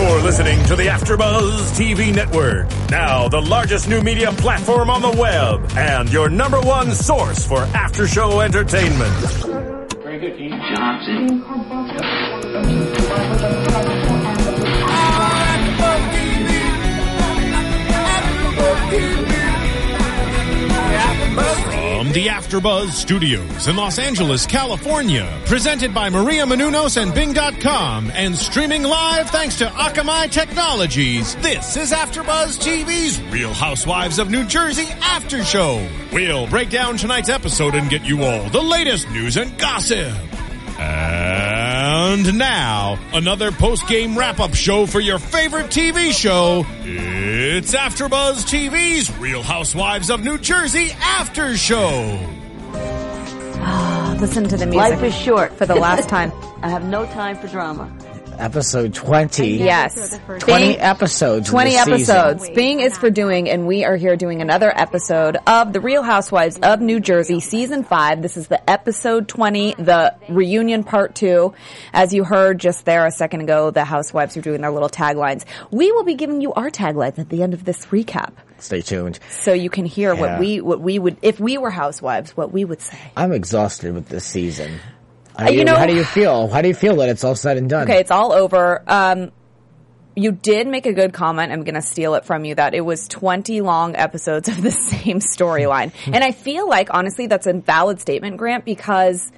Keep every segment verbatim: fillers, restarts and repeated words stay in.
You're listening to the AfterBuzz T V Network, now the largest new media platform on the web, and your number one source for after-show entertainment. Very good, Dean Johnson. From the AfterBuzz Studios in Los Angeles, California, presented by Maria Menounos and Bing dot com, and streaming live thanks to Akamai Technologies, this is AfterBuzz T V's Real Housewives of New Jersey After Show. We'll break down tonight's episode and get you all the latest news and gossip. And now, another post-game wrap-up show for your favorite T V show. It's AfterBuzz T V's Real Housewives of New Jersey After Show. Ah, listen to the music. Life is short. For the last time. I have no time for drama. Episode twenty. Yes. twenty Bing, episodes. twenty in this episodes. Season. Bing is for doing, and we are here doing another episode of The Real Housewives of New Jersey, Season five. This is the episode twenty, the reunion part two. As you heard just there a second ago, the housewives are doing their little taglines. We will be giving you our taglines at the end of this recap. Stay tuned. So you can hear yeah. what we, what we would, if we were housewives, what we would say. I'm exhausted with this season. How Uh, do you, you know, how do you feel? How do you feel that it's all said and done? Okay, it's all over. Um, you did make a good comment. I'm going to steal it from you that it was twenty long episodes of the same storyline. And I feel like, honestly, that's a valid statement, Grant, because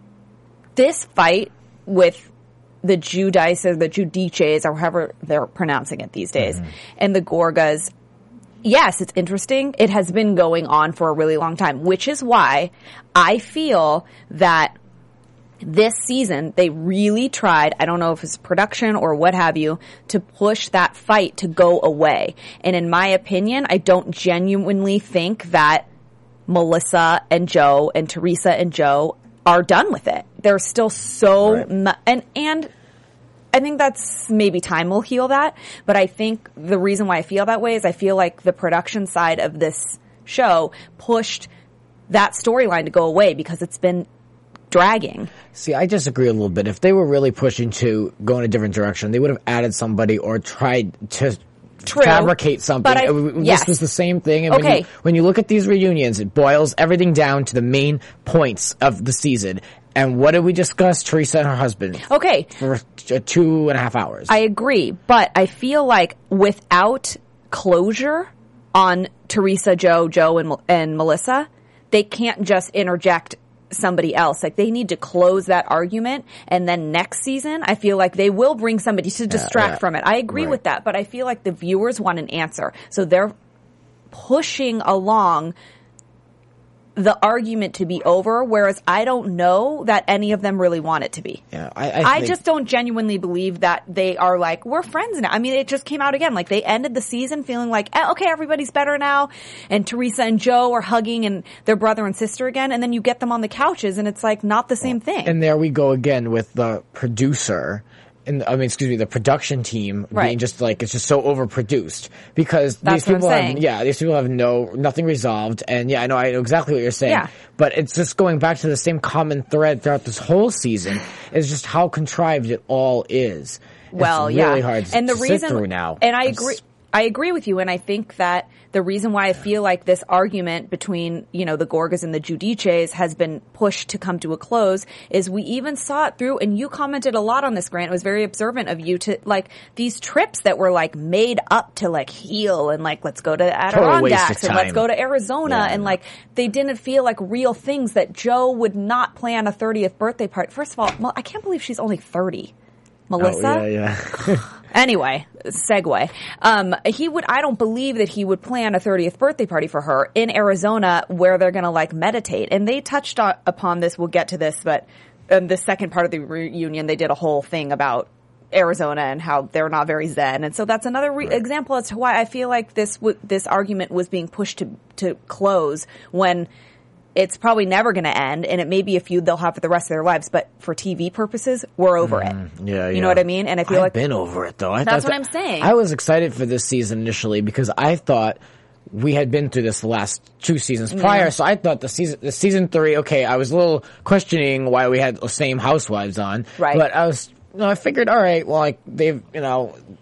this fight with the Judices, or the Judices, or however they're pronouncing it these days, mm-hmm. and the Gorgas, yes, it's interesting. It has been going on for a really long time, which is why I feel that this season, they really tried, I don't know if it's production or what have you, to push that fight to go away. And in my opinion, I don't genuinely think that Melissa and Joe and Teresa and Joe are done with it. They're still so, right. mu- and, and I think that's, maybe time will heal that. But I think the reason why I feel that way is I feel like the production side of this show pushed that storyline to go away because it's been dragging. See, I disagree a little bit. If they were really pushing to go in a different direction, they would have added somebody or tried to True, fabricate something. but I, this yes. was the same thing. And okay. when you, when you look at these reunions, it boils everything down to the main points of the season. And what did we discuss? Teresa and her husband. Okay. For two and a half hours. I agree, but I feel like without closure on Teresa, Joe, Joe, and, and Melissa, they can't just interject somebody else. Like, they need to close that argument, and then next season I feel like they will bring somebody to distract yeah, yeah. from it. I agree right. with that, but I feel like the viewers want an answer, so they're pushing along the argument to be over, whereas I don't know that any of them really want it to be. Yeah, I, I, I think just don't genuinely believe that they are like, we're friends now. I mean, it just came out again. Like, they ended the season feeling like, eh, okay, everybody's better now. And Teresa and Joe are hugging and their brother and sister again. And then you get them on the couches and it's like not the same thing. And there we go again with the producer. And, I mean, excuse me, the production team right. being just like, it's just so overproduced because That's these people what I'm have, saying. yeah, these people have no, nothing resolved. And yeah, I know, I know exactly what you're saying. Yeah. But it's just going back to the same common thread throughout this whole season is just how contrived it all is. Well, it's yeah. really hard to and the sit reason, through now. And I It's- agree. I agree with you, and I think that the reason why I feel like this argument between, you know, the Gorgas and the Judices has been pushed to come to a close is we even saw it through, and you commented a lot on this, Grant. It was very observant of you to, like, these trips that were, like, made up to, like, heal and, like, let's go to Adirondacks and let's go to Arizona, yeah, and, like, they didn't feel like real things that Joe would not plan a thirtieth birthday party. First of all, I can't believe she's only thirty. Melissa? Oh, yeah, yeah. Anyway, segue. Um, he would, I don't believe that he would plan a thirtieth birthday party for her in Arizona where they're gonna like meditate. And they touched on, upon this, we'll get to this, but um, the second part of the reunion, they did a whole thing about Arizona and how they're not very zen. And so that's another re- right. example as to why I feel like this w- this argument was being pushed to, to close when it's probably never going to end, and it may be a feud they'll have for the rest of their lives. But for T V purposes, we're over mm, it. Yeah, you yeah. know what I mean? And I feel I've like been over it though. I that's what that, I'm saying. I was excited for this season initially because I thought we had been through this the last two seasons prior. Yeah. So I thought the season, the season three. Okay, I was a little questioning why we had the same housewives on. Right. But I was, you know, I figured, all right, well, like they've, you know.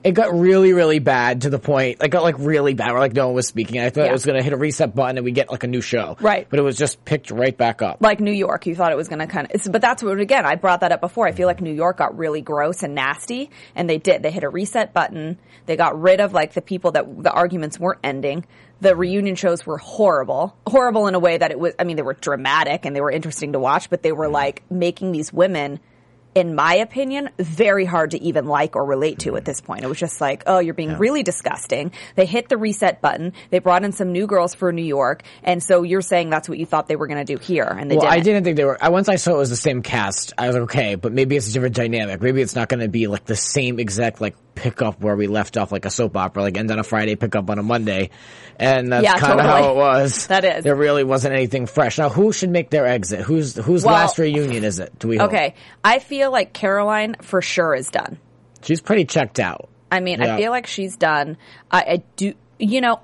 it got really, really bad to the point, like, got like really bad where like no one was speaking. I thought Yeah. it was going to hit a reset button and we get like a new show. Right. But it was just picked right back up. Like New York, you thought it was going to kind of, but that's what, again, I brought that up before. I feel like New York got really gross and nasty, and they did. They hit a reset button. They got rid of like the people that the arguments weren't ending. The reunion shows were horrible. Horrible in a way that it was, I mean, they were dramatic and they were interesting to watch, but they were like making these women, in my opinion, very hard to even like or relate to at this point. It was just like, oh, you're being yeah. really disgusting. They hit the reset button. They brought in some new girls for New York. And so you're saying that's what you thought they were going to do here. And they well, didn't. I didn't think they were. I, once I saw it was the same cast, I was like, okay, but maybe it's a different dynamic. Maybe it's not going to be like the same exact like pick up where we left off, like a soap opera, like end on a Friday, pick up on a Monday. And that's yeah, kind of totally. how it was. That is. There really wasn't anything fresh. Now, who should make their exit? Who's whose well, last reunion is it? Do we hope? Okay. I feel like Caroline for sure is done. She's pretty checked out. I mean, yeah. I feel like she's done. I, I do, you know,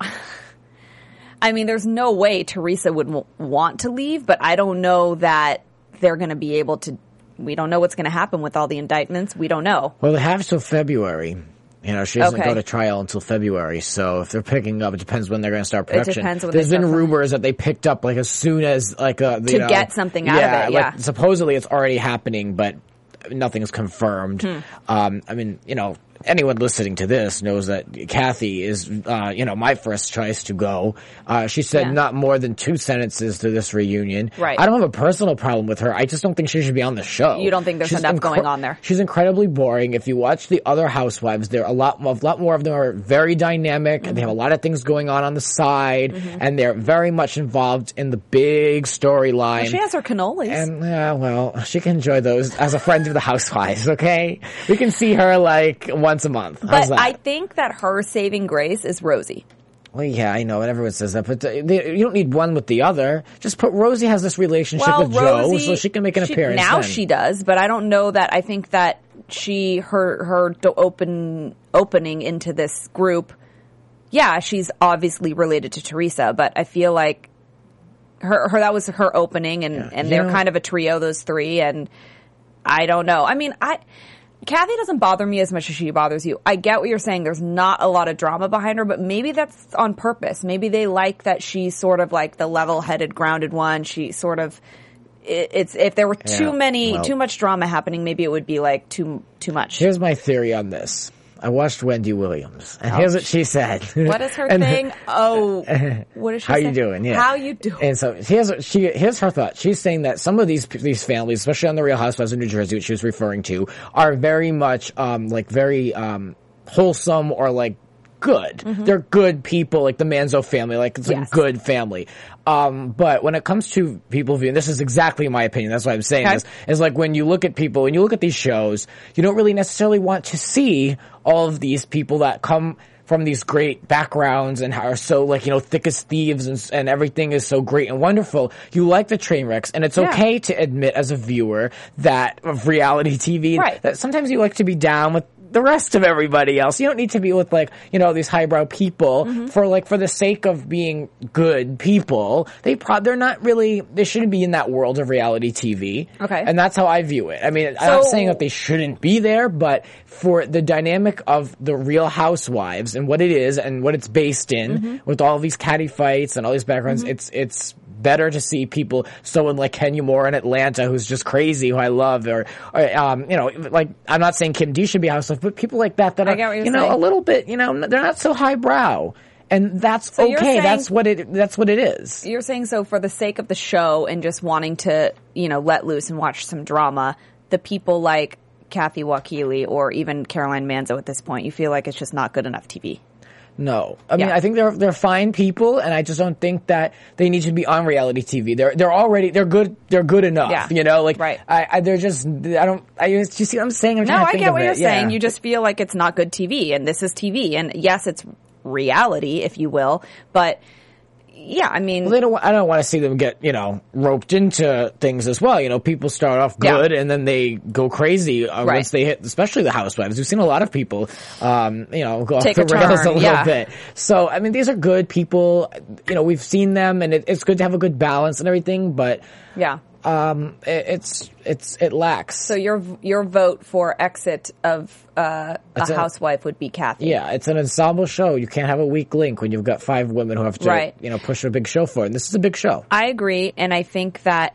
I mean, there's no way Teresa would w- want to leave, but I don't know that they're going to be able to. We don't know what's going to happen with all the indictments. We don't know. Well, they have till February. You know, she doesn't okay. go to trial until February, so if they're picking up, it depends when they're going to start production. It depends when There's they been start rumors that they picked up like as soon as like uh, to you know, get something out yeah, of it. Yeah, like, supposedly it's already happening, but nothing's confirmed. Hmm. Um, I mean, you know, anyone listening to this knows that Kathy is, uh, you know, my first choice to go. Uh, she said yeah. not more than two sentences to this reunion. Right. I don't have a personal problem with her. I just don't think she should be on the show. You don't think there's She's enough incre- going on there? She's incredibly boring. If you watch the other housewives, there a lot, a lot more of them are very dynamic, Mm-hmm. and they have a lot of things going on on the side, Mm-hmm. and they're very much involved in the big storyline. Well, she has her cannolis. And, yeah, well, she can enjoy those as a friend of the housewives, okay? We can see her, like, once a month. How's but that? I think that her saving grace is Rosie. Well, yeah, I know, and everyone says that, but uh, they, you don't need one with the other. Just put, Rosie has this relationship Well, with Rosie, Joe, so she can make an she, appearance Now then. she does, but I don't know that, I think that she, her, her do- open, opening into this group, yeah, she's obviously related to Teresa, but I feel like her, her, that was her opening, and, Yeah. and You they're know- kind of a trio, those three, and I don't know. I mean, I, Kathy doesn't bother me as much as she bothers you. I get what you're saying. There's not a lot of drama behind her, but maybe that's on purpose. Maybe they like that she's sort of like the level-headed, grounded one. She sort of, it, it's, if there were Yeah, too many, well- too much drama happening, maybe it would be like too, too much. Here's my theory on this. I watched Wendy Williams, and here's what she said. What is her And- thing? Oh, what is she How saying? you doing? Yeah. How you doing? And so here's what she here's her thought. She's saying that some of these these families, especially on the Real Housewives of New Jersey, which she was referring to, are very much um like very um wholesome or like good. Mm-hmm. They're good people, like the Manzo family, like it's Yes. a good family. Um, but when it comes to people viewing, this is exactly my opinion. That's why I'm saying Okay. this. Is like when you look at people, when you look at these shows, you don't really necessarily want to see all of these people that come from these great backgrounds and are so like, you know, thick as thieves and, and everything is so great and wonderful. You like the train wrecks, and it's Yeah. okay to admit as a viewer that of reality T V Right. that sometimes you like to be down with the rest of everybody else. You don't need to be with like, you know, these highbrow people Mm-hmm. for like, for the sake of being good people. They pro- they're not really, they shouldn't be in that world of reality T V. Okay. And that's how I view it. I mean, I'm not So- saying that they shouldn't be there, but for the dynamic of the Real Housewives and what it is and what it's based in Mm-hmm. with all these catty fights and all these backgrounds, it's, it's, better to see people, someone like Kenya Moore in Atlanta who's just crazy, who I love, or, or um, you know, like, I'm not saying Kim D should be a housewife, but people like that that I are, get what you're you know, saying. a little bit, you know, they're not so highbrow. And that's So you're okay. saying- That's what it, that's what it is. You're saying so for the sake of the show and just wanting to, you know, let loose and watch some drama, the people like Kathy Wakili or even Caroline Manzo at this point, you feel like it's just not good enough T V. No, I mean, Yeah. I think they're they're fine people, and I just don't think that they need to be on reality T V. They're they're already they're good they're good enough. Yeah. You know, like Right. I, I they're just I don't I do you see what I'm saying? I'm No, trying to I think get of what it. you're Yeah. saying. You just feel like it's not good T V, and this is T V, and yes, it's reality, if you will, but yeah, I mean, Well, they don't. wa- I don't want to see them get, you know, roped into things as well. You know, people start off Yeah. good and then they go crazy uh, Right. once they hit, especially the housewives. We've seen a lot of people, um, you know, go Take off the a rails turn, a little yeah. bit. So, I mean, these are good people. You know, we've seen them, and it, it's good to have a good balance and everything. But yeah. Um, it, it's it's it lacks. So your your vote for exit of uh, a, a housewife would be Kathy. Yeah, it's an ensemble show. You can't have a weak link when you've got five women who have to, right. you know, push a big show for it. And this is a big show. I agree, and I think that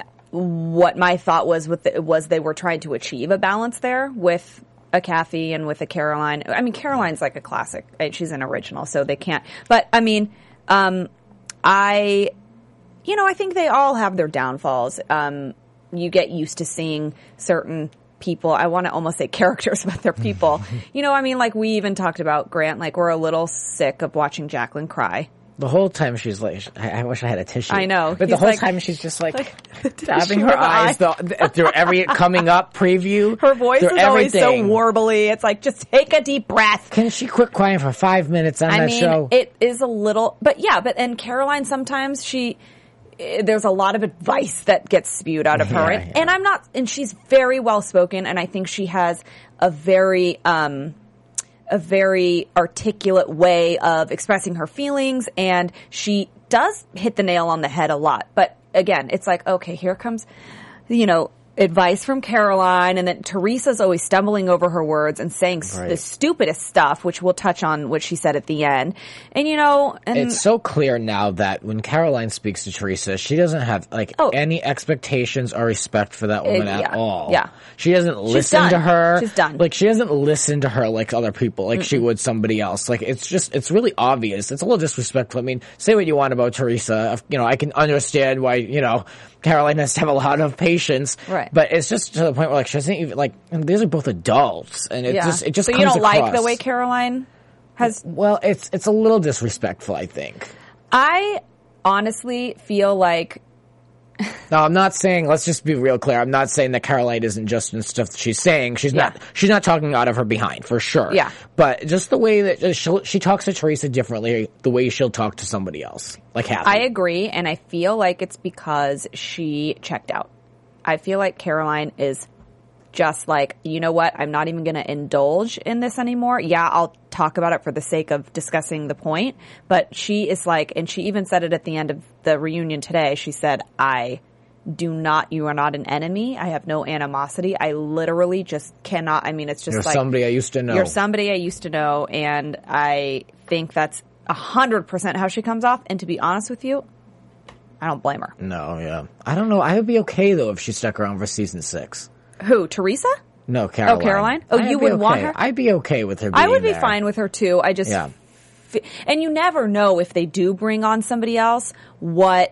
what my thought was with the, was they were trying to achieve a balance there with a Kathy and with a Caroline. I mean, Caroline's like a classic. She's an original, so they can't. But I mean, um, I. You know, I think they all have their downfalls. Um, you get used to seeing certain people. I want to almost say characters, but they're people. You know, I mean, like we even talked about Grant, like we're a little sick of watching Jacqueline cry. The whole time she's like, I, I wish I had a tissue. I know. But the He's whole like, time she's just like, like dabbing her eyes the, the, through every coming up preview. Her voice is everything. always so warbly. It's like, just take a deep breath. Can she quit crying for five minutes on I that mean, show? It is a little, but yeah, but and Caroline sometimes she, there's a lot of advice that gets spewed out of her. Yeah, and, yeah. and I'm not, and she's very well spoken, and I think she has a very, um, a very articulate way of expressing her feelings, and she does hit the nail on the head a lot. But again, it's like, okay, here comes, you know, advice from Caroline, and then Teresa's always stumbling over her words and saying Right. the stupidest stuff, which we'll touch on what she said at the end. And you know, and It's so clear now that when Caroline speaks to Teresa, she doesn't have like Oh. any expectations or respect for that woman Uh, at yeah, all. yeah. She doesn't listen done. to her. She's done. Like she doesn't listen to her like other people, like Mm-mm. she would somebody else. Like it's just, it's really obvious. It's a little disrespectful. I mean, say what you want about Teresa. You know, I can understand why, you know, Caroline has to have a lot of patience. Right. But it's just to the point where like she doesn't even like, and these are both adults, and it yeah. just, it just so comes you don't across. like the way Caroline has. Well, it's it's a little disrespectful, I think. I honestly feel like No, I'm not saying, let's just be real clear. I'm not saying that Caroline isn't just in stuff that she's saying. She's Yeah. not, she's not talking out of her behind, for sure. Yeah. But just the way that she'll, she talks to Teresa differently, the way she'll talk to somebody else. Like Kathy. I agree, and I feel like it's because she checked out. I feel like Caroline is just like, you know what, I'm not even going to indulge in this anymore. Yeah, I'll talk about it for the sake of discussing the point, but she is like, and she even said it at the end of the reunion today, she said, I do not, you are not an enemy. I have no animosity. I literally just cannot, I mean, it's just You're like. somebody I used to know. You're somebody I used to know, and I think that's a hundred percent how she comes off, and to be honest with you, I don't blame her. No, yeah. I don't know. I would be okay, though, if she stuck around for season six. Who, Teresa? No, Caroline. Oh, Caroline? Oh, I'd you be would okay. want her? I'd be okay with her being I would be there. fine with her too. I just, Yeah. f- and you never know if they do bring on somebody else, what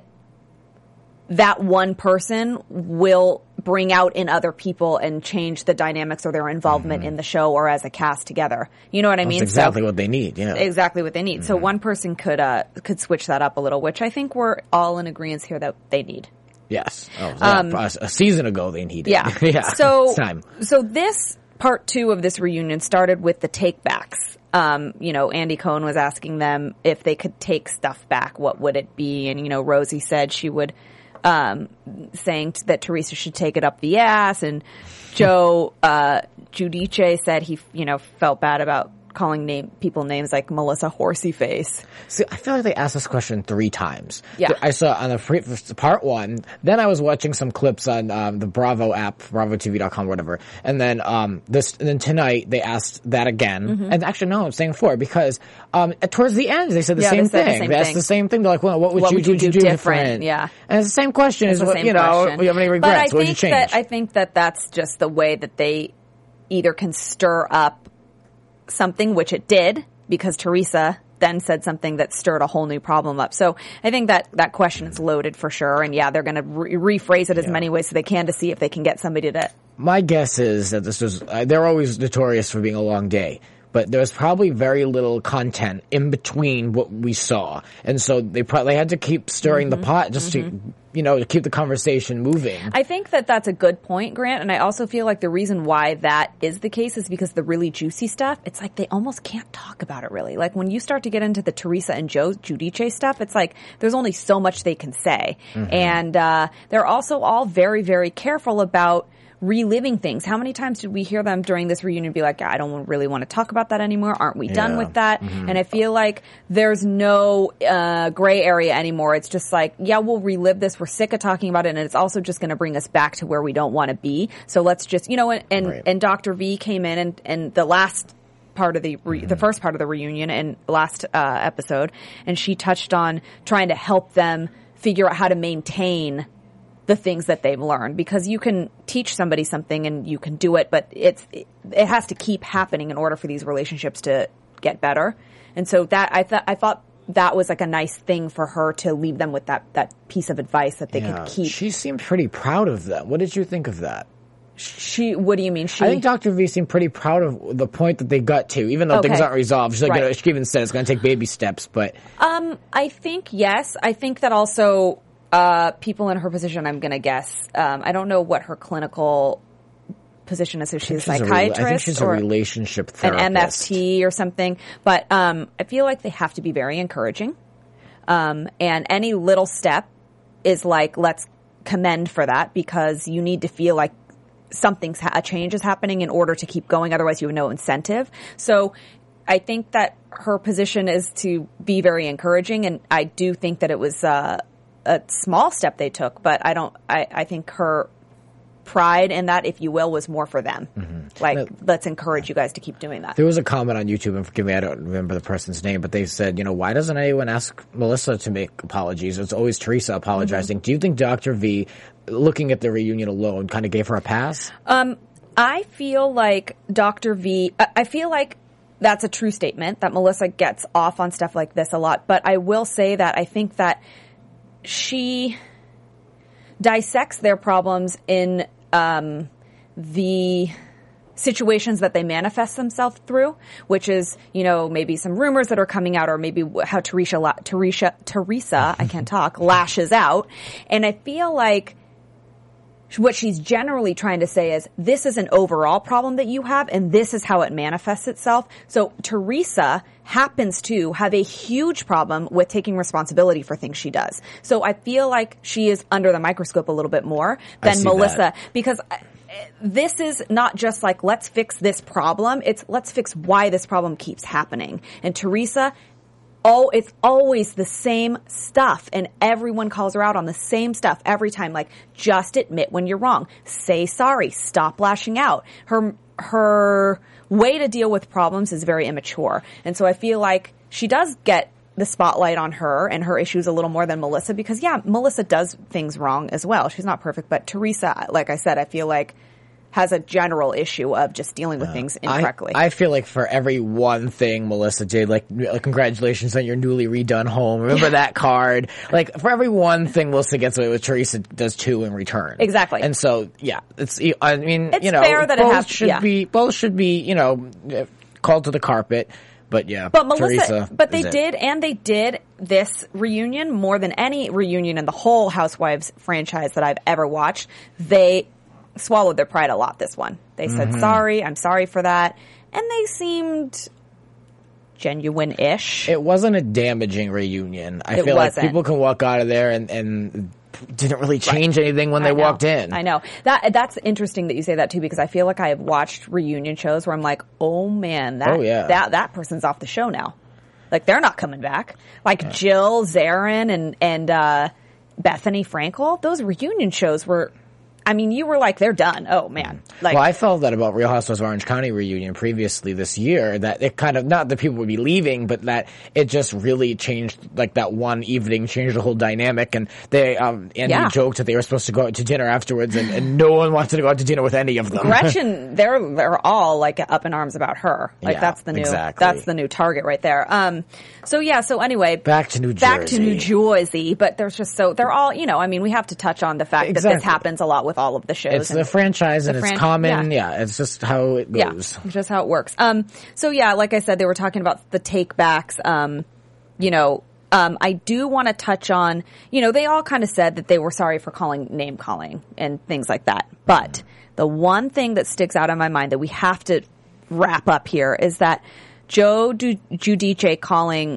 that one person will bring out in other people and change the dynamics or their involvement Mm-hmm. in the show or as a cast together. You know what I That's mean? exactly so, what they need, yeah. Exactly what they need. Mm-hmm. So one person could, uh, could switch that up a little, which I think we're all in agreement here that they need. Yes. Oh, yeah. Um, a, a season ago they needed. Yeah. yeah. So, It's time. so this part two of this reunion started with the takebacks. Um, you know, Andy Cohen was asking them if they could take stuff back, what would it be? And, you know, Rosie said she would, um, saying t- that Teresa should take it up the ass. And Joe, uh, Giudice said he, you know, felt bad about calling name people names like Melissa Horsey Face. See, I feel like they asked this question three times. Yeah. I saw on the pre- part one, then I was watching some clips on um, the Bravo app, bravo T V dot com, whatever. And then um, this, and then tonight they asked that again. Mm-hmm. And actually, no, I'm saying four because um, towards the end they said the Yeah, same they said the thing. same they asked thing. the same thing. They're like, well, what would What you would do, you do do different? different? Yeah. And it's the same question. It's Is the what same you know? question. Do you have any But regrets? I What would you think change? that I think that that's just the way that they either can stir up something, which it did, because Teresa then said something that stirred a whole new problem up. So I think that that question is loaded for sure. And yeah, they're going to re- rephrase it as many ways so they can to see if they can get somebody to. My guess is that this was, uh, they're always notorious for being a long day, but there was probably very little content in between what we saw. And so they probably had to keep stirring Mm-hmm. the pot just mm-hmm. to, you know, to keep the conversation moving. I think that that's a good point, Grant. And I also feel like the reason why that is the case is because the really juicy stuff, it's like they almost can't talk about it really. Like when you start to get into the Teresa and Joe Giudice stuff, it's like there's only so much they can say. Mm-hmm. And uh, they're also all very, very careful about reliving things. How many times did we hear them during this reunion be like, I don't really want to talk about that anymore. Aren't we done Yeah. with that? Mm-hmm. And I feel like there's no uh, gray area anymore. It's just like, yeah, we'll relive this. We're sick of talking about it. And it's also just going to bring us back to where we don't want to be. So let's just, you know, and, and, Right. and Doctor V came in and, and the last part of the re- Mm-hmm. the first part of the reunion and last uh, episode, and she touched on trying to help them figure out how to maintain the things that they've learned, because you can teach somebody something and you can do it, but it's it, it has to keep happening in order for these relationships to get better. And so that I thought I thought that was like a nice thing for her to leave them with that that piece of advice that they Yeah. could keep. She seemed pretty proud of them. What did you think of that? She, what do you mean? She, I think Doctor V seemed pretty proud of the point that they got to, even though Okay. things aren't resolved. She's like, Right. you know, she even said it's going to take baby steps, but Um, I think yes. I think that also uh, people in her position, I'm going to guess. Um, I don't know what her clinical position is. If she's a she's a rela- psychiatrist I think she's or a relationship an therapist. M F T or something. But um, I feel like they have to be very encouraging. Um, and any little step is like, let's commend for that, because you need to feel like something's ha- a change is happening in order to keep going. Otherwise, you have no incentive. So I think that her position is to be very encouraging, and I do think that it was uh, a small step they took, but I don't. I, I think her pride in that, if you will, was more for them. Like, No. let's encourage you guys to keep doing that. There was a comment on YouTube, and forgive me, I don't remember the person's name, but they said, you know, why doesn't anyone ask Melissa to make apologies? It's always Teresa apologizing. Mm-hmm. Do you think Doctor V, looking at the reunion alone, kind of gave her a pass? I feel like Doctor V, I I feel like that's a true statement, that Melissa gets off on stuff like this a lot. But I will say that I think that she dissects their problems in um, the situations that they manifest themselves through, which is, you know, maybe some rumors that are coming out, or maybe how Teresa, la- Teresa, Teresa, I can't talk, lashes out. And I feel like what she's generally trying to say is, this is an overall problem that you have, and this is how it manifests itself. So Teresa happens to have a huge problem with taking responsibility for things she does. So I feel like she is under the microscope a little bit more I than see Melissa, that. because this is not just like, let's fix this problem. It's let's fix why this problem keeps happening. And Teresa, oh, it's always the same stuff, and everyone calls her out on the same stuff every time. Like, just admit when you're wrong. Say sorry. Stop lashing out. Her, her way to deal with problems is very immature. And so I feel like she does get the spotlight on her and her issues a little more than Melissa, because yeah, Melissa does things wrong as well. She's not perfect, but Teresa, like I said, I feel like has a general issue of just dealing with things incorrectly. I, I feel like for every one thing Melissa did, like, like congratulations on your newly redone home. Remember that card? Like, for every one thing Melissa gets away with, Teresa does two in return. Exactly. And so, yeah, it's, I mean, It's you know, fair that it both has- should yeah. be, both should be, you know, called to the carpet. But yeah, But Melissa, Teresa but they is it. did, and they did this reunion more than any reunion in the whole Housewives franchise that I've ever watched. They swallowed their pride a lot this one. They said, Mm-hmm. sorry, I'm sorry for that. And they seemed genuine-ish. It wasn't a damaging reunion. I It feel wasn't. like people can walk out of there and, and didn't really change anything when I they know. walked in. I know. That that's interesting that you say that too, because I feel like I have watched reunion shows where I'm like, oh man, that Oh, yeah. that that person's off the show now. Like, they're not coming back. Like Jill Zarin and and uh, Bethany Frankel, those reunion shows were, I mean, you were like, they're done. Oh man. Like, Well, I felt that about Real Housewives of Orange County reunion previously this year, that it kind of, not that people would be leaving, but that it just really changed, like that one evening changed the whole dynamic. And they, um, Andy Yeah. joked that they were supposed to go out to dinner afterwards, and, and no one wanted to go out to dinner with any of them. Gretchen, they're they're all like up in arms about her. Like, Yeah, that's the new exactly. that's the new target right there. Um, so yeah. So anyway, Back to New back to Jersey. New Jersey. But there's just so they're all, you know. I mean, we have to touch on the fact that Exactly. this happens a lot with all of the shows. It's and the franchise and the it's fran- common. yeah. Yeah. It's just how it yeah, goes. just how it works. Um, so yeah, like I said, they were talking about the take backs. Um, you know. Um, I do want to touch on, you know, they all kind of said that they were sorry for calling, name calling and things like that. But the one thing that sticks out in my mind that we have to wrap up here is that Joe Du- Giudice calling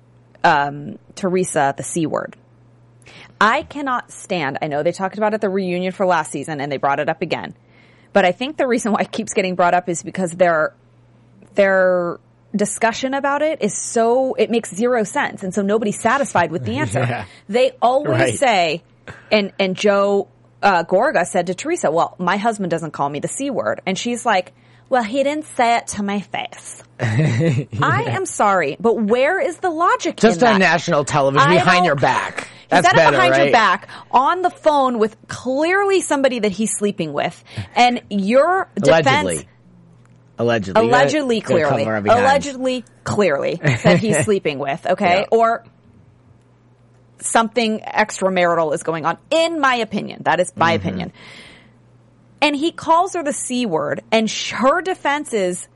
um, Teresa the C word. I cannot stand, I know they talked about it at the reunion for last season and they brought it up again. But I think the reason why it keeps getting brought up is because their their discussion about it is so, it makes zero sense. And so nobody's satisfied with the answer. Yeah. They always right. say, and, and Joe uh, Gorga said to Teresa, well, my husband doesn't call me the C word. And she's like, well, he didn't say it to my face. yeah. I am sorry, but where is the logic Just in on that? national television, I behind your back. That's he said better, it behind right? your back, on the phone with clearly somebody that he's sleeping with. And your defense... Allegedly. Allegedly. Allegedly, gotta, clearly. gotta Allegedly, clearly, that he's sleeping with, okay? Yeah. Or something extramarital is going on, in my opinion. That is my mm-hmm. opinion. And he calls her the C word, and her defense is,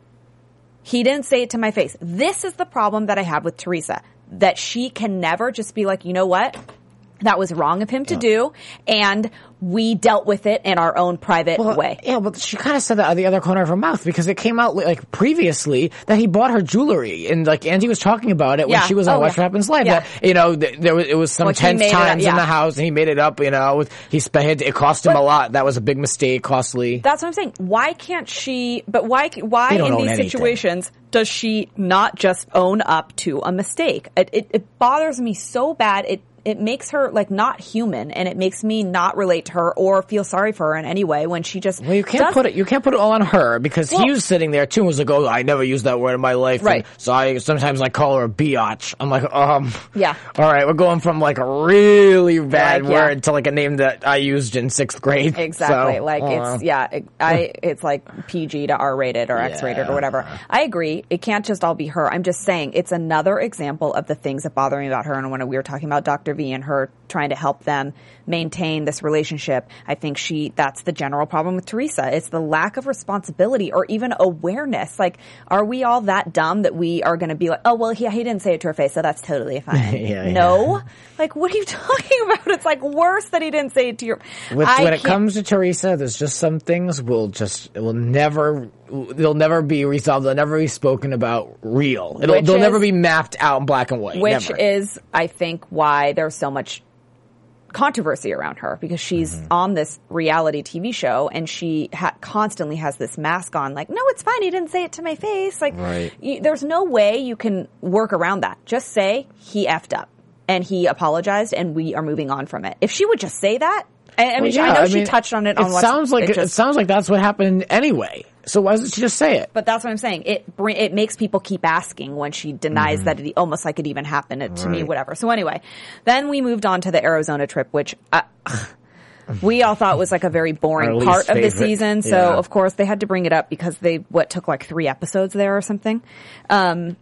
he didn't say it to my face. This is the problem that I have with Teresa, that she can never just be like, you know what? That was wrong of him to yeah. do, and we dealt with it in our own private well, way. Yeah, but she kind of said that out of the other corner of her mouth, because it came out like previously that he bought her jewelry, and like Angie was talking about it yeah. when she was on oh, Watch yeah. What Happens Live. Yeah. That, you know, th- there was it was some Which tense times up, yeah. in the house, and he made it up. You know, with, he spent it cost him but, a lot. That was a big mistake, costly. That's what I'm saying. Why can't she? But why? Why in these anything. situations does she not just own up to a mistake? It, it, it bothers me so bad. It. It makes her like not human, and it makes me not relate to her or feel sorry for her in any way when she just. Well, you can't does- put it. You can't put it all on her, because well, he was sitting there too and was like, "Oh, I never used that word in my life." Right. And so I sometimes I call her a biatch. I'm like, um, yeah. All right, we're going from like a really bad like, yeah. word to like a name that I used in sixth grade. Exactly. So, like uh, it's yeah. It, I it's like P G to R rated or X rated yeah. or whatever. I agree. It can't just all be her. I'm just saying it's another example of the things that bother me about her. And when we were talking about Doctor V and her trying to help them maintain this relationship, I think she, that's the general problem with Teresa. It's the lack of responsibility or even awareness. Like, are we all that dumb that we are going to be like, oh, well, he, he didn't say it to her face, so that's totally fine. yeah, no. Yeah. Like, what are you talking about? It's like worse that he didn't say it to your... With, I when it can't- comes to Teresa, there's just some things will just, it will never, they'll never be resolved. They'll never be spoken about real. It'll, Which they'll is- never be mapped out in black and white. Which never. is, I think, why there's so much controversy around her, because she's mm-hmm. on this reality T V show and she ha- constantly has this mask on, like, no, it's fine, he didn't say it to my face. Like, right. y- there's no way you can work around that. Just say he effed up and he apologized and we are moving on from it. If she would just say that, I, I mean, well, yeah, I know I she mean, touched on it. It on what's, sounds like it, it, just, it sounds like that's what happened anyway. So why doesn't she just say it? But that's what I'm saying. It br- it makes people keep asking when she denies mm-hmm. that it almost like it even happened to right. me, whatever. So anyway, then we moved on to the Arizona trip, which uh, we all thought was like a very boring part of the season. So yeah. of course they had to bring it up because they what took like three episodes there or something. Um,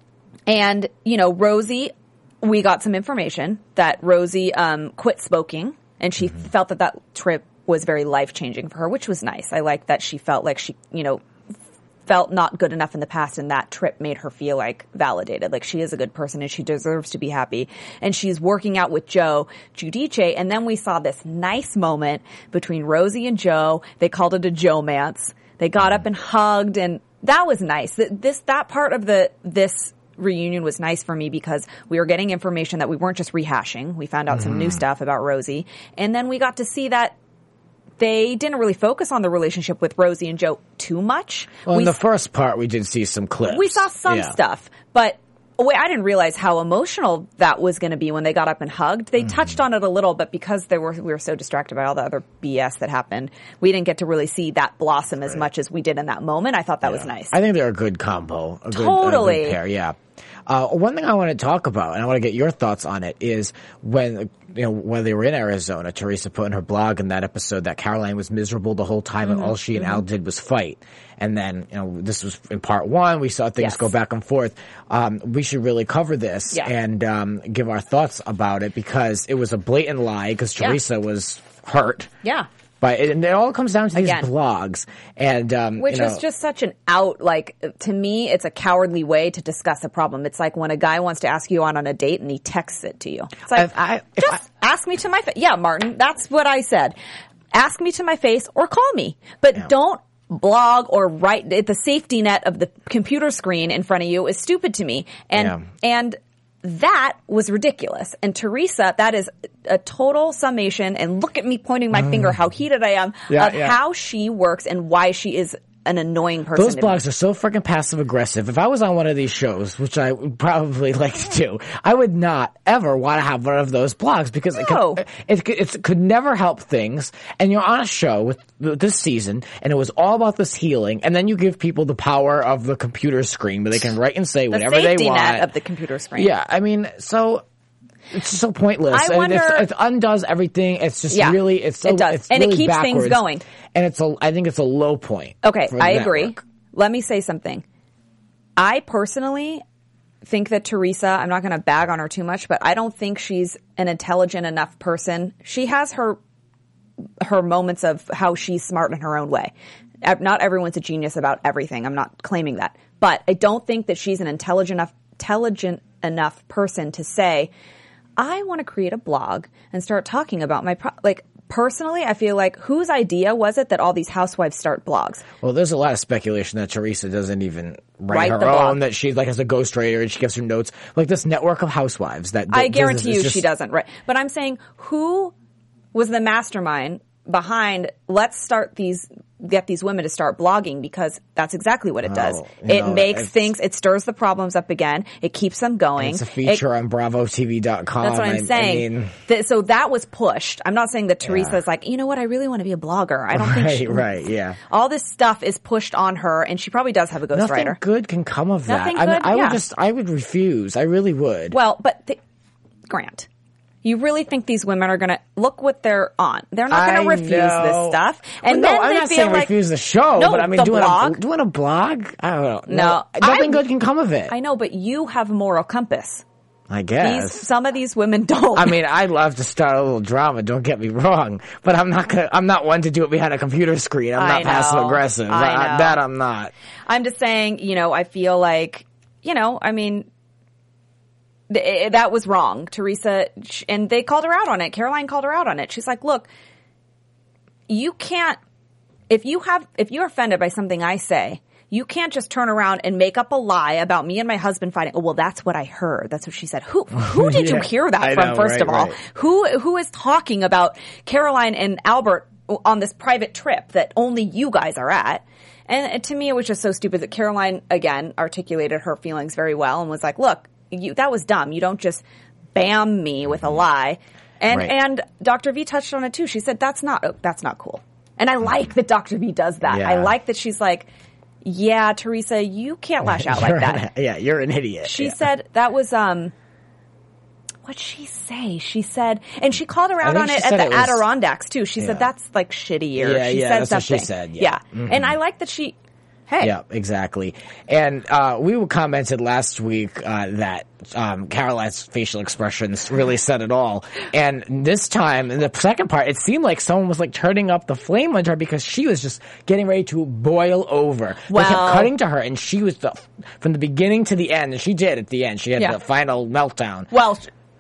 and you know, Rosie, we got some information that Rosie um, quit smoking, and she mm-hmm. felt that that trip was very life-changing for her, which was nice. I like that she felt like she, you know, felt not good enough in the past, and that trip made her feel like validated. Like she is a good person and she deserves to be happy. And she's working out with Joe Giudice. And then we saw this nice moment between Rosie and Joe. They called it a Joe-mance. They got up and hugged, and that was nice. This, that part of the, this reunion was nice for me because we were getting information that we weren't just rehashing. We found out mm-hmm. some new stuff about Rosie. And then we got to see that they didn't really focus on the relationship with Rosie and Joe too much. Well, we in the s- first part, we did see some clips. We saw some yeah. stuff, but wait, I didn't realize how emotional that was going to be when they got up and hugged. They mm. touched on it a little, but because they were we were so distracted by all the other B S that happened, we didn't get to really see that blossom as right. much as we did in that moment. I thought that yeah. was nice. I think they're a good combo. A totally. Good, a good pair, yeah. Uh, one thing I want to talk about, and I want to get your thoughts on it, is when, you know, when they were in Arizona, Teresa put in her blog in that episode that Caroline was miserable the whole time mm-hmm. and all she and mm-hmm. Al did was fight. And then, you know, this was in part one. We saw things yes. go back and forth. Um, we should really cover this yeah. and um, give our thoughts about it, because it was a blatant lie, because Teresa yeah. was hurt. Yeah. But it, and it all comes down to these Again. blogs, and um, which you know, is just such an out. Like, to me, it's a cowardly way to discuss a problem. It's like when a guy wants to ask you out on a date and he texts it to you. It's like, If I- if just ask me to my face. Yeah, Martin, that's what I said. Ask me to my face or call me, but Yeah. don't blog or write. The safety net of the computer screen in front of you is stupid to me, and Yeah. and. that was ridiculous. And Teresa, that is a total summation, and look at me pointing my mm. finger how heated I am yeah, of yeah. how she works and why she is an annoying person. Those blogs are so freaking passive aggressive. If I was on one of these shows, which I would probably like to do, I would not ever want to have one of those blogs because no. it, could, it, it, it could never help things. And you're on a show with this season, and it was all about this healing, and then you give people the power of the computer screen where they can write and say the whatever they want. Net of the computer screen. Yeah, I mean, so it's so pointless. I wonder, it, it, it undoes everything. It's just yeah, really, it's so, it does, it's and really it keeps backwards. things going. And it's a, I think it's a low point. Okay, I agree. Network. Let me say something. I personally think that Teresa, I'm not going to bag on her too much, but I don't think she's an intelligent enough person. She has her her moments of how she's smart in her own way. Not everyone's a genius about everything. I'm not claiming that. But I don't think that she's an intelligent enough, intelligent enough person to say, I want to create a blog and start talking about my pro-. Like, personally, I feel like whose idea was it that all these housewives start blogs? Well, there's a lot of speculation that Teresa doesn't even write, Write her the own, blog. that she like has a ghostwriter and she gives her notes. Like this network of housewives that, that I guarantee is, you just, she doesn't, right? But I'm saying, who was the mastermind behind let's start these, get these women to start blogging, because that's exactly what it does. Oh, it know, makes things, it stirs the problems up again. It keeps them going. It's a feature it, on Bravo T V dot com. That's what I'm I, saying. I mean, Th- so that was pushed. I'm not saying that Teresa's yeah. like, you know what, I really want to be a blogger. I don't right, think she, right, yeah. all this stuff is pushed on her, and she probably does have a ghostwriter. Nothing good can come of that. Nothing I mean, good? I Yeah. would just, I would refuse. I really would. Well, but th- Grant, you really think these women are going to look what they're on? They're not going to refuse know. this stuff, and well, then no, I'm they not feel saying like refuse the show, no, but I mean the doing blog. a doing a blog. I don't know. No, nothing I, good can come of it. I know, but you have a moral compass. I guess. These, some of these women don't. I mean, I'd love to start a little drama. Don't get me wrong, but I'm not gonna. I'm not one to do it behind a computer screen. I'm I not know. passive aggressive. I I- know. that I'm not. I'm just saying, you know, I feel like, you know, I mean, th- that was wrong. Teresa, and they called her out on it. Caroline called her out on it. She's like, look, you can't, if you have, if you're offended by something I say, you can't just turn around and make up a lie about me and my husband fighting. Oh, well, that's what I heard. That's what she said. Who, who did Yeah, you hear that I from, know, first right, of all? right. Who, who is talking about Caroline and Albert on this private trip that only you guys are at? And to me, it was just so stupid that Caroline, again, articulated her feelings very well and was like, look, you, that was dumb. You don't just bam me with a lie. And, Right. and Doctor V touched on it too. She said, that's not, oh, that's not cool. And I like that Doctor V does that. Yeah. I like that she's like, yeah, Teresa, you can't lash out like You're that. an- yeah, you're an idiot. She yeah. said that was, um, what'd she say? She said, and she called her out think on she it at said the it was- Adirondacks too. She Yeah. said that's like shitty or Yeah, she yeah, said that's what she something. said, yeah. Mm-hmm. And I like that she, hey. Yeah, exactly. And uh, we commented last week uh, that um, Caroline's facial expressions really said it all. And this time, in the second part, it seemed like someone was like turning up the flame on her because she was just getting ready to boil over. They Well- kept cutting to her, and she was the, from the beginning to the end, and she did at the end. She had Yeah. the final meltdown. Well,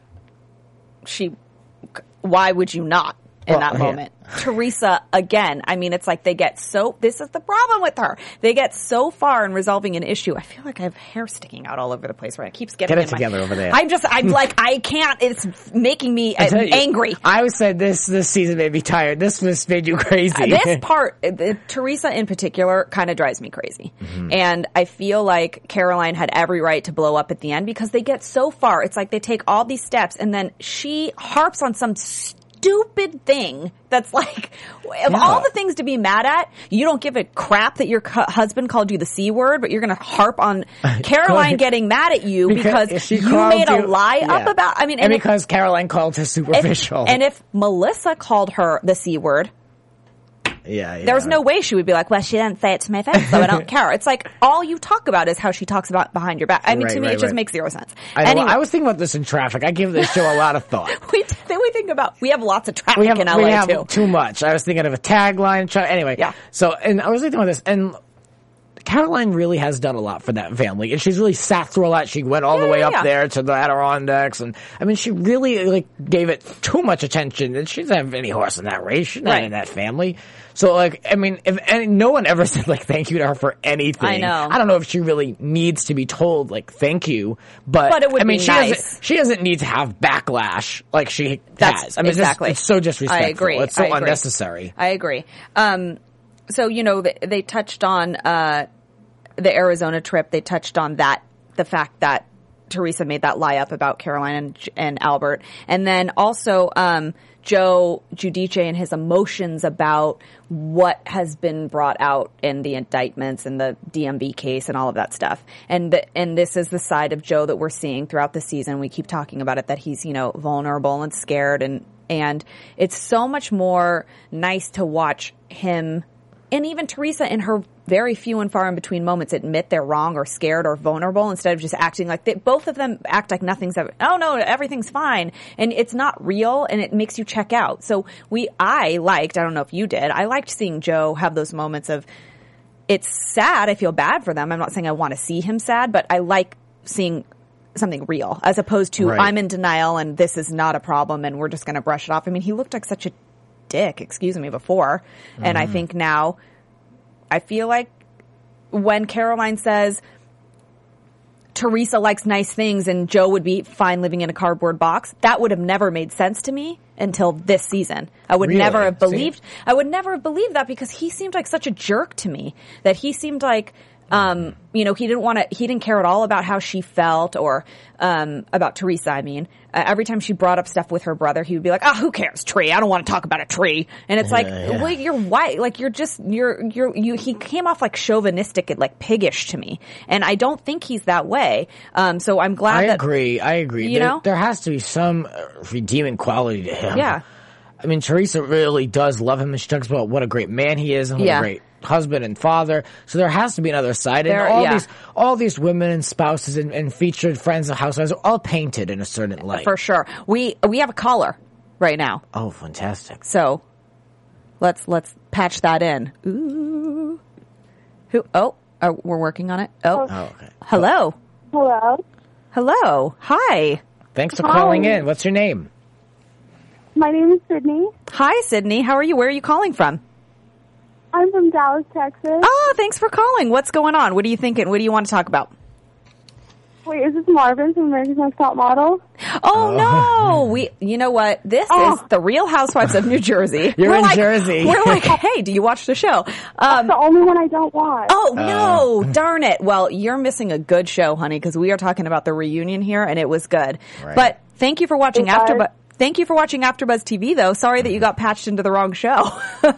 she, why would you not in Well, that yeah. moment? Teresa, again, I mean, it's like they get so, this is the problem with her. They get so far in resolving an issue. I feel like I have hair sticking out all over the place, right? It keeps getting Get it in my- together over there. I'm just, I'm like, I can't, it's making me I uh, tell you, angry. I said this this season made me tired. This this made you crazy. This part, uh, Teresa in particular, kind of drives me crazy. Mm-hmm. And I feel like Caroline had every right to blow up at the end because they get so far. It's like they take all these steps and then she harps on some stupid thing that's like, of Yeah. all the things to be mad at, you don't give a crap that your cu- husband called you the C word, but you're going to harp on Caroline getting mad at you because, if she you called made a you- lie up yeah. about, I mean, and and if- because Caroline called her if- superficial. and if Melissa called her the C word, yeah, yeah. there's no way she would be like, well, she didn't say it to my face, so I don't care. It's like all you talk about is how she talks about behind your back. I mean, Right, to me, right, it just right. makes zero sense. I, know, Anyway, I was thinking about this in traffic. I give this show a lot of thought. we, then we think about, we have lots of traffic We have, in L A we have too. too much. I was thinking of a tagline. Tra- anyway, Yeah. so, and I was thinking about this, and Caroline really has done a lot for that family, and she's really sat through a lot. She went all Yeah, the way yeah, up yeah. there to the Adirondacks, and I mean, she really like gave it too much attention. And she doesn't have any horse in that race. She's not Right. in that family. So, like, I mean, if any, no one ever said like thank you to her for anything. I know. I don't know if she really needs to be told like thank you, but, But it would I mean, be she nice. doesn't. She doesn't need to have backlash like she That's has. I mean, exactly. it's, just, it's so disrespectful. I agree. It's so I agree. unnecessary. I agree. Um, so, you know, they, they touched on uh, the Arizona trip. They touched on that, the fact that Teresa made that lie up about Caroline and, and Albert. And then also um, Joe Giudice and his emotions about what has been brought out in the indictments and the D M V case and all of that stuff. And the, and this is the side of Joe that we're seeing throughout the season. We keep talking about it, that he's, you know, vulnerable and scared. And, and it's so much more nice to watch him, and even Teresa in her very few and far in between moments, admit they're wrong or scared or vulnerable instead of just acting like they, both of them act like nothing's ever, oh no, everything's fine. And it's not real, and it makes you check out. So we, I liked, I don't know if you did, I liked seeing Joe have those moments of, it's sad, I feel bad for them. I'm not saying I want to see him sad, but I like seeing something real as opposed to Right. I'm in denial and this is not a problem and we're just going to brush it off. I mean, he looked like such a dick, excuse me, before. And I think now, I feel like when Caroline says Teresa likes nice things and Joe would be fine living in a cardboard box, that would have never made sense to me until this season. I would Really? never have See? believed, I would never have believed that because he seemed like such a jerk to me, that he seemed like, um, you know, he didn't want to, he didn't care at all about how she felt or, um, about Teresa, I mean. Uh, every time she brought up stuff with her brother, he would be like, oh, who cares, tree? I don't want to talk about a tree. And it's like, yeah. well, you're white. Like, you're just, you're, you're, you, he came off like chauvinistic and like piggish to me. And I don't think he's that way. Um, so I'm glad I that. agree. I agree. You there, know? there has to be some uh, redeeming quality to him. Yeah. I mean, Teresa really does love him, and she talks about what a great man he is and what Yeah. a great husband and father. So there has to be another side. There- and all yeah. these, all these women and spouses and, and featured friends of housewives are all painted in a certain light. For sure. We, we have a caller right now. Oh, fantastic! So let's, let's patch that in. Ooh. Who, oh, uh, we're working on it. Oh, Oh, okay. hello. Hello. Hello. Hi. Thanks for Hi. calling in. What's your name? My name is Sydney. Hi, Sydney. How are you? Where are you calling from? I'm from Dallas, Texas. Oh, thanks for calling. What's going on? What are you thinking? What do you want to talk about? Wait, is this Marvin from America's Next Top Model? Oh, no. We, you know what? This Oh. is the Real Housewives of New Jersey. You're we're in like, Jersey. We're like, hey, do you watch the show? Um, The only one I don't watch. oh, no. Darn it. Well, you're missing a good show, honey, because we are talking about the reunion here, and it was good. Right. But thank you for watching It was. AfterBuzz. Thank you for watching AfterBuzz T V, though. Sorry that you got patched into the wrong show.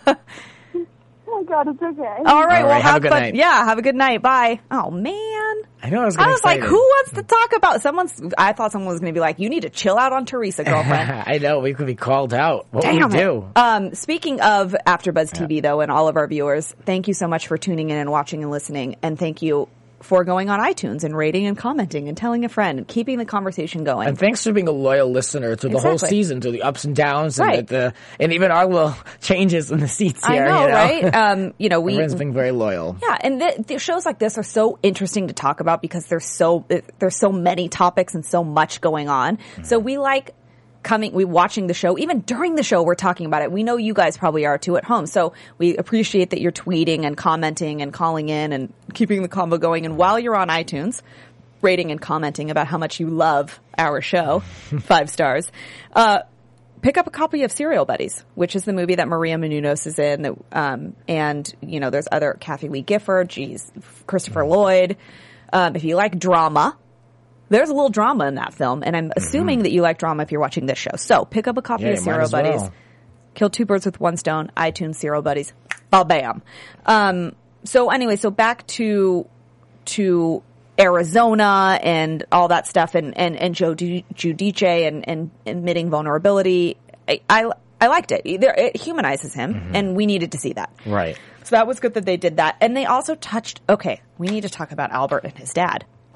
Oh, my God, it's okay. All right. All well, right, have a good fun. night. Yeah. Have a good night. Bye. Oh, man. I know I was. I getting was like, excited. who wants to talk about someone's? I thought someone was going to be like, you need to chill out on Teresa, girlfriend. I know we could be called out. What would Damn we it. do? Um, speaking of AfterBuzz T V, though, and all of our viewers, thank you so much for tuning in and watching and listening, and thank you for going on iTunes and rating and commenting and telling a friend and keeping the conversation going. And thanks for being a loyal listener through the whole Exactly. season, through the ups and downs, and Right. the and even our little changes in the seats I here. know, you know? right? Um, you know, we Everyone's being very loyal. Yeah, and the, the shows like this are so interesting to talk about because there's so there's so many topics and so much going on. So we like coming, we watching the show. Even during the show, we're talking about it. We know you guys probably are too at home. So we appreciate that you're tweeting and commenting and calling in and keeping the convo going. And while you're on iTunes, rating and commenting about how much you love our show, five stars. Uh, pick up a copy of Serial Buddies, which is the movie that Maria Menounos is in. That, um, and, you know, there's other Kathy Lee Gifford, geez, Christopher Lloyd. Um, if you like drama, there's a little drama in that film. And I'm assuming that you like drama if you're watching this show. So pick up a copy Yeah, of you might Serial as well. Buddies. Kill two birds with one stone. iTunes, Serial Buddies. Ba-bam. Um, so anyway, so back to, to Arizona and all that stuff, and, and, and Joe Giudice and, and admitting vulnerability. I, I, I liked it. There, it humanizes him, mm-hmm. and we needed to see that. Right. So that was good that they did that. And they also touched, okay, we need to talk about Albert and his dad.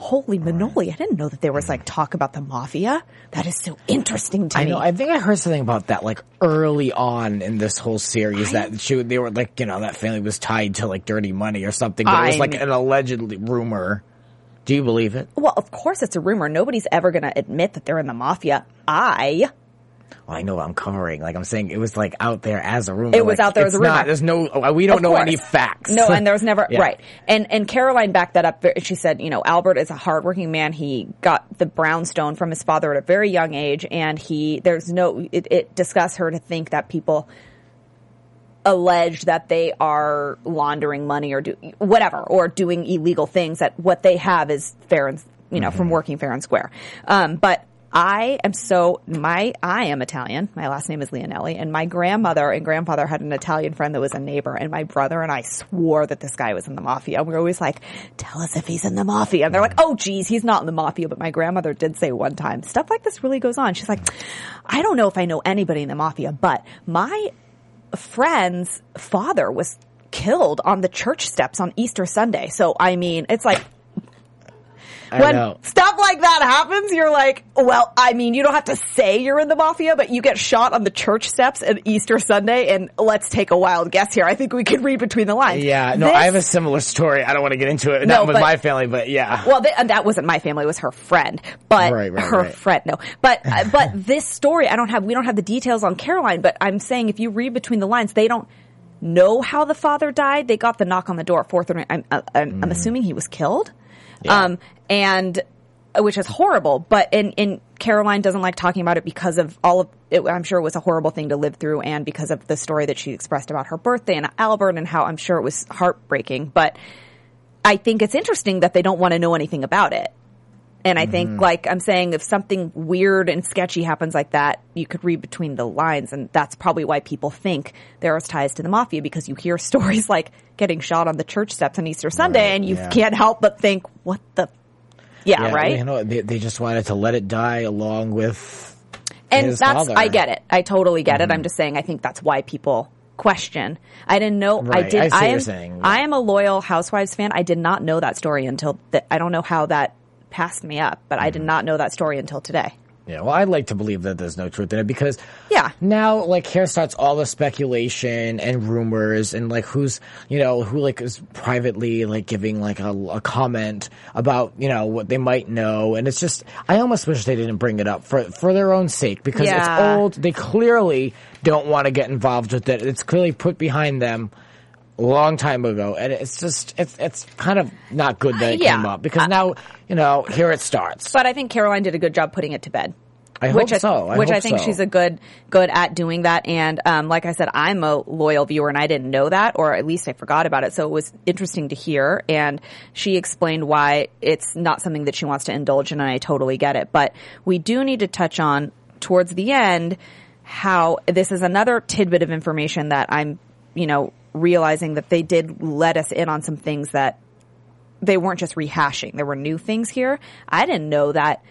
holy manoli, I didn't know that there was like talk about the mafia. That is so interesting to I me. know. I think I heard something about that like early on in this whole series I, that she, they were like, you know, that family was tied to like dirty money or something, but it was like I'm, an alleged rumor. Do you believe it? Well, of course it's a rumor. Nobody's ever going to admit that they're in the mafia. I... Well, I know what I'm covering. Like I'm saying, it was like out there as a rumor. It was like, out there as a rumor. Not, there's no, we don't of know course. any facts. No, and there was never, yeah. right. And, and Caroline backed that up. She said, you know, Albert is a hardworking man. He got the brownstone from his father at a very young age, and he, there's no, it, it disgusts her to think that people allege that they are laundering money or do, whatever, or doing illegal things, that what they have is fair and, you know, mm-hmm. from working fair and square. Um, but I am so, my, I am Italian. My last name is Leonelli, and my grandmother and grandfather had an Italian friend that was a neighbor, and my brother and I swore that this guy was in the mafia. We were always like, tell us if he's in the mafia. And they're like, oh geez, he's not in the mafia. But my grandmother did say one time, stuff like this really goes on. She's like, I don't know if I know anybody in the mafia, but my friend's father was killed on the church steps on Easter Sunday. So, I mean, it's like, when stuff like that happens, you're like, well, I mean, you don't have to say you're in the mafia, but you get shot on the church steps on Easter Sunday, and let's take a wild guess here. I think we could read between the lines. Yeah, no, this, I have a similar story. I don't want to get into it. Not no, with but, my family, but yeah. Well, they, and that wasn't my family. It was her friend. But right, right, her right. friend, no. But, uh, but this story, I don't have, we don't have the details on Caroline, but I'm saying if you read between the lines, they don't know how the father died. They got the knock on the door at four thirty. I'm, I'm, mm. I'm assuming he was killed. Yeah. Um, and, which is horrible, but in, in Caroline doesn't like talking about it because of all of it. I'm sure it was a horrible thing to live through, and because of the story that she expressed about her birthday and Albert, and how I'm sure it was heartbreaking. But I think it's interesting that they don't want to know anything about it. And I mm-hmm. think, like I'm saying, if something weird and sketchy happens like that, you could read between the lines, and that's probably why people think there is ties to the mafia, because you hear stories like getting shot on the church steps on Easter Sunday, right, and you yeah. can't help but think, what the... Yeah, yeah, right? You know, they, they just wanted to let it die along with and his that's, father. I get it. I totally get mm-hmm. it. I'm just saying I think that's why people question. I didn't know. Right. I did. I see I what am, you're saying. Yeah. I am a loyal Housewives fan. I did not know that story until, the, I don't know how that passed me up, but mm-hmm. I did not know that story until today. Yeah, well, I'd like to believe that there's no truth in it, because yeah. now, like, here starts all the speculation and rumors, and, like, who's, you know, who, like, is privately, like, giving, like, a, a comment about, you know, what they might know, and it's just, I almost wish they didn't bring it up for, for their own sake, because yeah. it's old, they clearly don't want to get involved with it, it's clearly put behind them a long time ago, and it's just, it's, it's kind of not good that it yeah. came up, because uh, now, you know, here it starts. But I think Caroline did a good job putting it to bed. I which hope I, so. I which hope I think so. she's a good, good at doing that. And, um, like I said, I'm a loyal viewer, and I didn't know that, or at least I forgot about it. So it was interesting to hear. And she explained why it's not something that she wants to indulge in, and I totally get it. But we do need to touch on, towards the end, how this is another tidbit of information that I'm, you know, realizing that they did let us in on some things that they weren't just rehashing. There were new things here. I didn't know that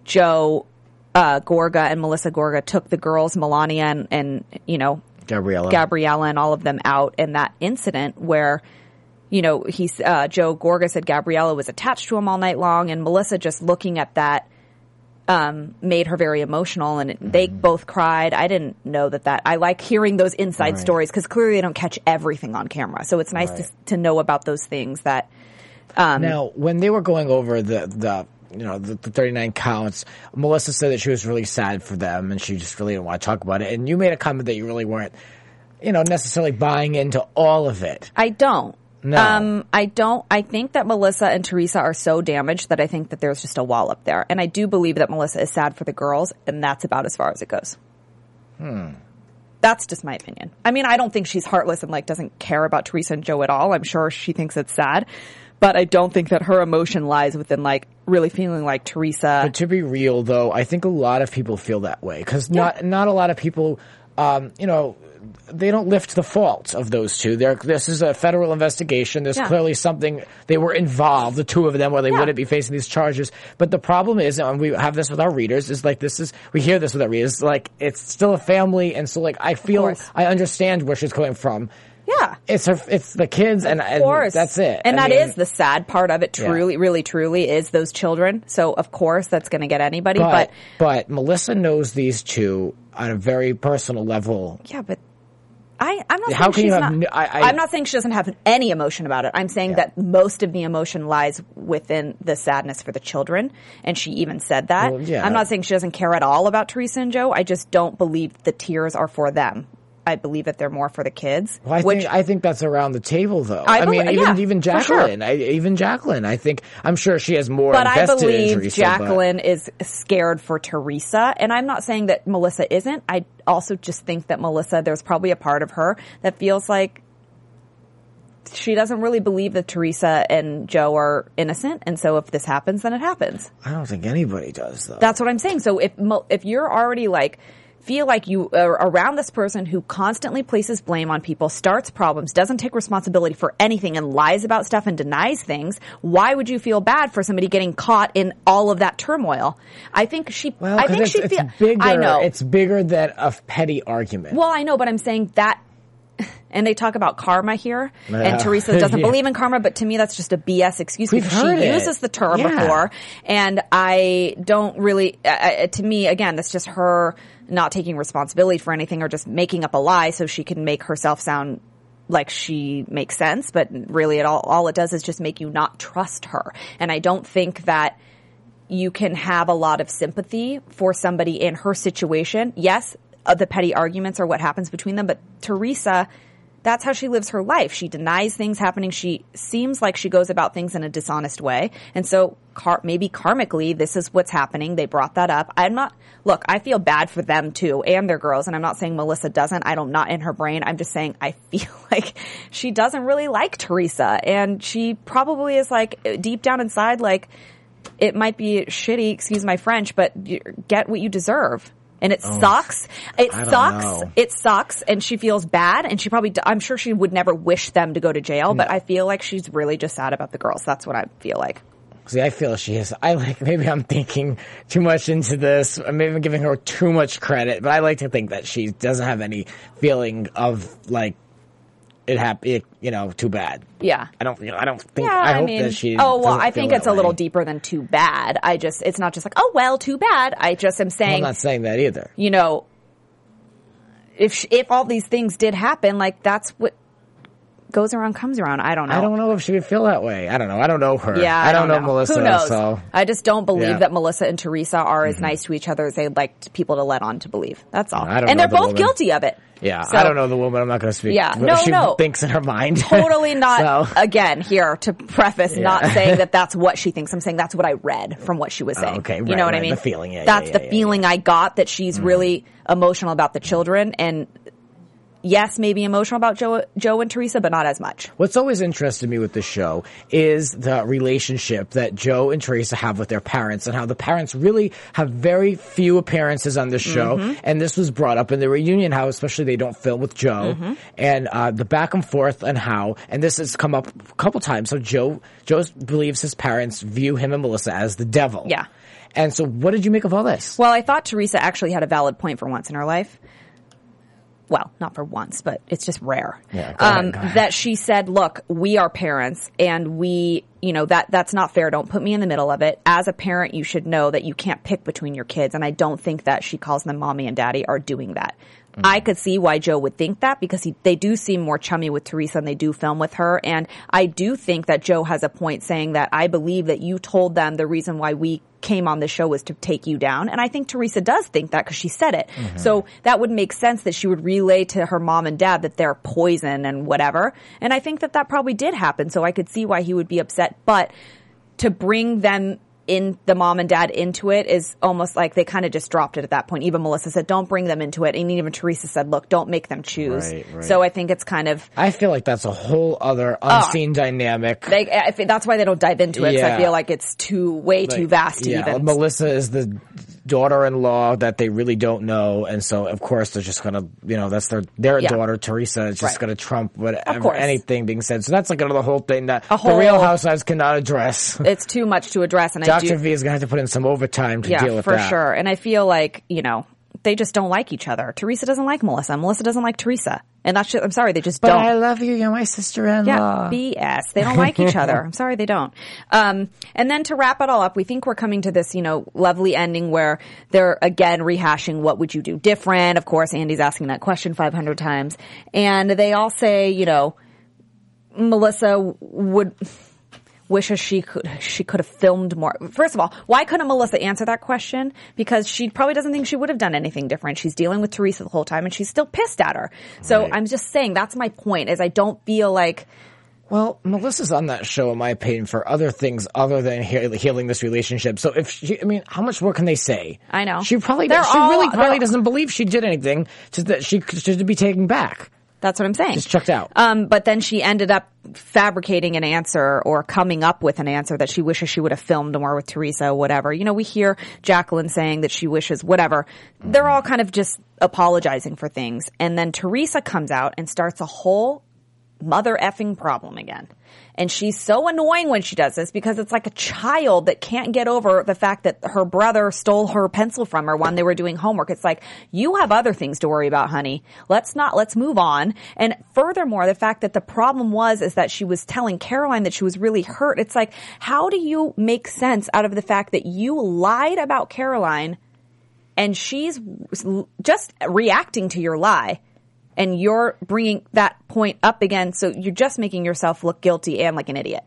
Joe uh, Gorga and Melissa Gorga took the girls, Melania and, and you know, Gabriella. Gabriella and all of them out in that incident where, you know, he's, uh, Joe Gorga said Gabriella was attached to him all night long, and Melissa, just looking at that, um, made her very emotional, and mm-hmm. they both cried. I didn't know that that, I like hearing those inside right. stories, because clearly they don't catch everything on camera. So it's nice right. to, to know about those things that, um. Now, when they were going over the, the, you know, the, the thirty-nine counts, Melissa said that she was really sad for them, and she just really didn't want to talk about it. And you made a comment that you really weren't, you know, necessarily buying into all of it. I don't. No. Um, I don't. I think that Melissa and Teresa are so damaged that I think that there's just a wall up there. And I do believe that Melissa is sad for the girls, and that's about as far as it goes. Hmm. That's just my opinion. I mean, I don't think she's heartless and, like, doesn't care about Teresa and Joe at all. I'm sure she thinks it's sad. But I don't think that her emotion lies within, like, really feeling like Teresa. But to be real, though, I think a lot of people feel that way. Because yeah. not, not a lot of people, um, you know, they don't lift the fault of those two. They're, this is a federal investigation. There's yeah. clearly something, they were involved, the two of them, or they yeah. wouldn't be facing these charges. But the problem is, and we have this with our readers, is like this is, we hear this with our readers, like it's still a family, and so like I feel, I understand where she's coming from. Yeah. It's her, it's the kids, and, Of course. and that's it. And I that mean, is the sad part of it, truly, Yeah. really, truly, is those children. So, of course, that's going to get anybody. but, But, but Melissa knows these two on a very personal level. yeah, but I, I'm not How saying can she's you have not, no- I- I- I'm not saying she doesn't have any emotion about it. I'm saying Yeah. that most of the emotion lies within the sadness for the children. And she even said that. Well, yeah. I'm not saying she doesn't care at all about Teresa and Joe. I just don't believe the tears are for them. I believe that they're more for the kids. Well, I which, think I think that's around the table, though. I I, mean, belie- even yeah, even for sure. Jacqueline, I, even Jacqueline. I think I'm sure she has more But I invested in believe Teresa, Jacqueline is scared for Teresa. And I'm not saying that Melissa isn't. I also just think that Melissa, there's probably a part of her that feels like she doesn't really believe that Teresa and Joe are innocent. And so if this happens, then it happens. But I don't think anybody does, though. That's what I'm saying. So if Mo- if you're already like, feel like you are around this person who constantly places blame on people, starts problems, doesn't take responsibility for anything, and lies about stuff and denies things, why would you feel bad for somebody getting caught in all of that turmoil? I think she. well, I 'cause think it's, she it's feel. bigger. I know. It's bigger than a petty argument. Well, I know, but I'm saying that. And they talk about karma here, Yeah. and Teresa doesn't Yeah. believe in karma, but to me that's just a B S excuse We've because heard she it. uses the term Yeah. before, and I don't really, uh, uh, to me, again, that's just her not taking responsibility for anything or just making up a lie so she can make herself sound like she makes sense, but really it all, all it does is just make you not trust her. And I don't think that you can have a lot of sympathy for somebody in her situation. Yes, uh, the petty arguments are what happens between them, but Teresa, that's how she lives her life. She denies things happening. She seems like she goes about things in a dishonest way. And so car- maybe karmically, this is what's happening. They brought that up. I'm not, look, I feel bad for them too and their girls. And I'm not saying Melissa doesn't. I don't, not in her brain. I'm just saying I feel like she doesn't really like Teresa. And she probably is like deep down inside, like it might be shitty, excuse my French, but you get what you deserve. And it sucks. It I don't sucks. know. It sucks. And she feels bad. And she probably, I'm sure she would never wish them to go to jail, but I feel like she's really just sad about the girls. That's what I feel like. See, I feel she is. I like, maybe I'm thinking too much into this. Maybe I'm giving her too much credit, but I like to think that she doesn't have any feeling of like it happened, you know, too bad. Yeah. I don't, you know, I don't think, Yeah, I I hope mean, that she. oh, well, doesn't I feel think that it's a little way. deeper than too bad. I just, it's not just like, oh, well, too bad. I just am Well, saying, I'm not saying that either. you know, if, sh- if all these things did happen, like that's what goes around comes around. I don't know. I don't know if she would feel that way. I don't know. I don't know her. Yeah, I, don't, know. know Melissa. Who knows? So I just don't believe Yeah. that Melissa and Teresa are as nice to each other as they'd like people to let on to believe. That's all. I don't and know they're the both woman. guilty of it. yeah, So- I don't know the woman. I'm not going to speak. Yeah, what no, she no. thinks in her mind. Totally not, So- again, here to preface, Yeah. not saying that that's what she thinks. I'm saying that's what I read from what she was saying. Oh, okay, You right, know what I right, mean? the feeling, yeah, That's yeah, the yeah, yeah, feeling I got, that she's really emotional about the children, and yes, maybe emotional about Joe, Joe and Teresa, but not as much. What's always interested me with this show is the relationship that Joe and Teresa have with their parents, and how the parents really have very few appearances on this show. Mm-hmm. And this was brought up in the reunion, how especially they don't film with Joe, Mm-hmm. and uh, the back and forth and how, and this has come up a couple times. So Joe, Joe believes his parents view him and Melissa as the devil. Yeah. And so what did you make of all this? Well, I thought Teresa actually had a valid point for once in her life. Well, not for once, but it's just rare. Yeah, go ahead, um, go ahead. That she said, look, we are parents and we, you know, that, that's not fair. Don't put me in the middle of it. As a parent, you should know that you can't pick between your kids. And I don't think that she calls them mommy and daddy are doing that. Mm-hmm. I could see why Joe would think that, because he, they do seem more chummy with Teresa and they do film with her. And I do think that Joe has a point saying that I believe that you told them the reason why we came on the show was to take you down. And I think Teresa does think that because she said it. Mm-hmm. So that would make sense that she would relay to her mom and dad that they're poison and whatever. And I think that that probably did happen. So I could see why he would be upset. But to bring them in, the mom and dad into it, is almost like they kind of just dropped it at that point. Even Melissa said, don't bring them into it. And even Teresa said, look, don't make them choose. Right, right. So I think it's kind of, I feel like that's a whole other unseen dynamic. they, I think that's why they don't dive into it. 'Cause Yeah. I feel like it's too, way too Like, vast to yeah, even. Melissa is the daughter-in-law that they really don't know, and so of course they're just gonna, you know, that's their their Yeah. daughter. Teresa is just Right. gonna trump whatever course. anything being said. So that's like another whole thing that A the whole- Real Housewives cannot address. It's too much to address. And I Doctor do, V is gonna have to put in some overtime to yeah, deal with for that. sure. And I feel like, you know, they just don't like each other. Teresa doesn't like Melissa. Melissa doesn't like Teresa. And that's just, I'm sorry, they just but don't. I love you. You're my sister-in-law. Yeah, B S. They don't like each other. I'm sorry, they don't. Um, and then to wrap it all up, we think we're coming to this, you know, lovely ending where they're again rehashing what would you do different. Of course, Andy's asking that question five hundred times. And they all say, you know, Melissa would wishes she could she could have filmed more. First of all, why couldn't Melissa answer that question? Because she probably doesn't think she would have done anything different. She's dealing with Teresa the whole time, and she's still pissed at her. So right. I'm just saying that's my point. Is I don't feel like. Well, Melissa's on that show, in my opinion, for other things other than he- healing this relationship. So if she, I mean, how much more can they say? I know. She probably, They're she all- really probably they're- doesn't believe she did anything to, that she should be taken back. That's what I'm saying. Just checked out. Um, but then she ended up fabricating an answer or coming up with an answer that she wishes she would have filmed more with Teresa, whatever. You know, we hear Jacqueline saying that she wishes whatever. They're all kind of just apologizing for things. And then Teresa comes out and starts a whole mother effing problem again. And she's so annoying when she does this because it's like a child that can't get over the fact that her brother stole her pencil from her when they were doing homework. It's like, you have other things to worry about, honey. Let's not, let's move on. And furthermore, the fact that the problem was, is that she was telling Caroline that she was really hurt. It's like, how do you make sense out of the fact that you lied about Caroline and she's just reacting to your lie? And you're bringing that point up again, so you're just making yourself look guilty and like an idiot.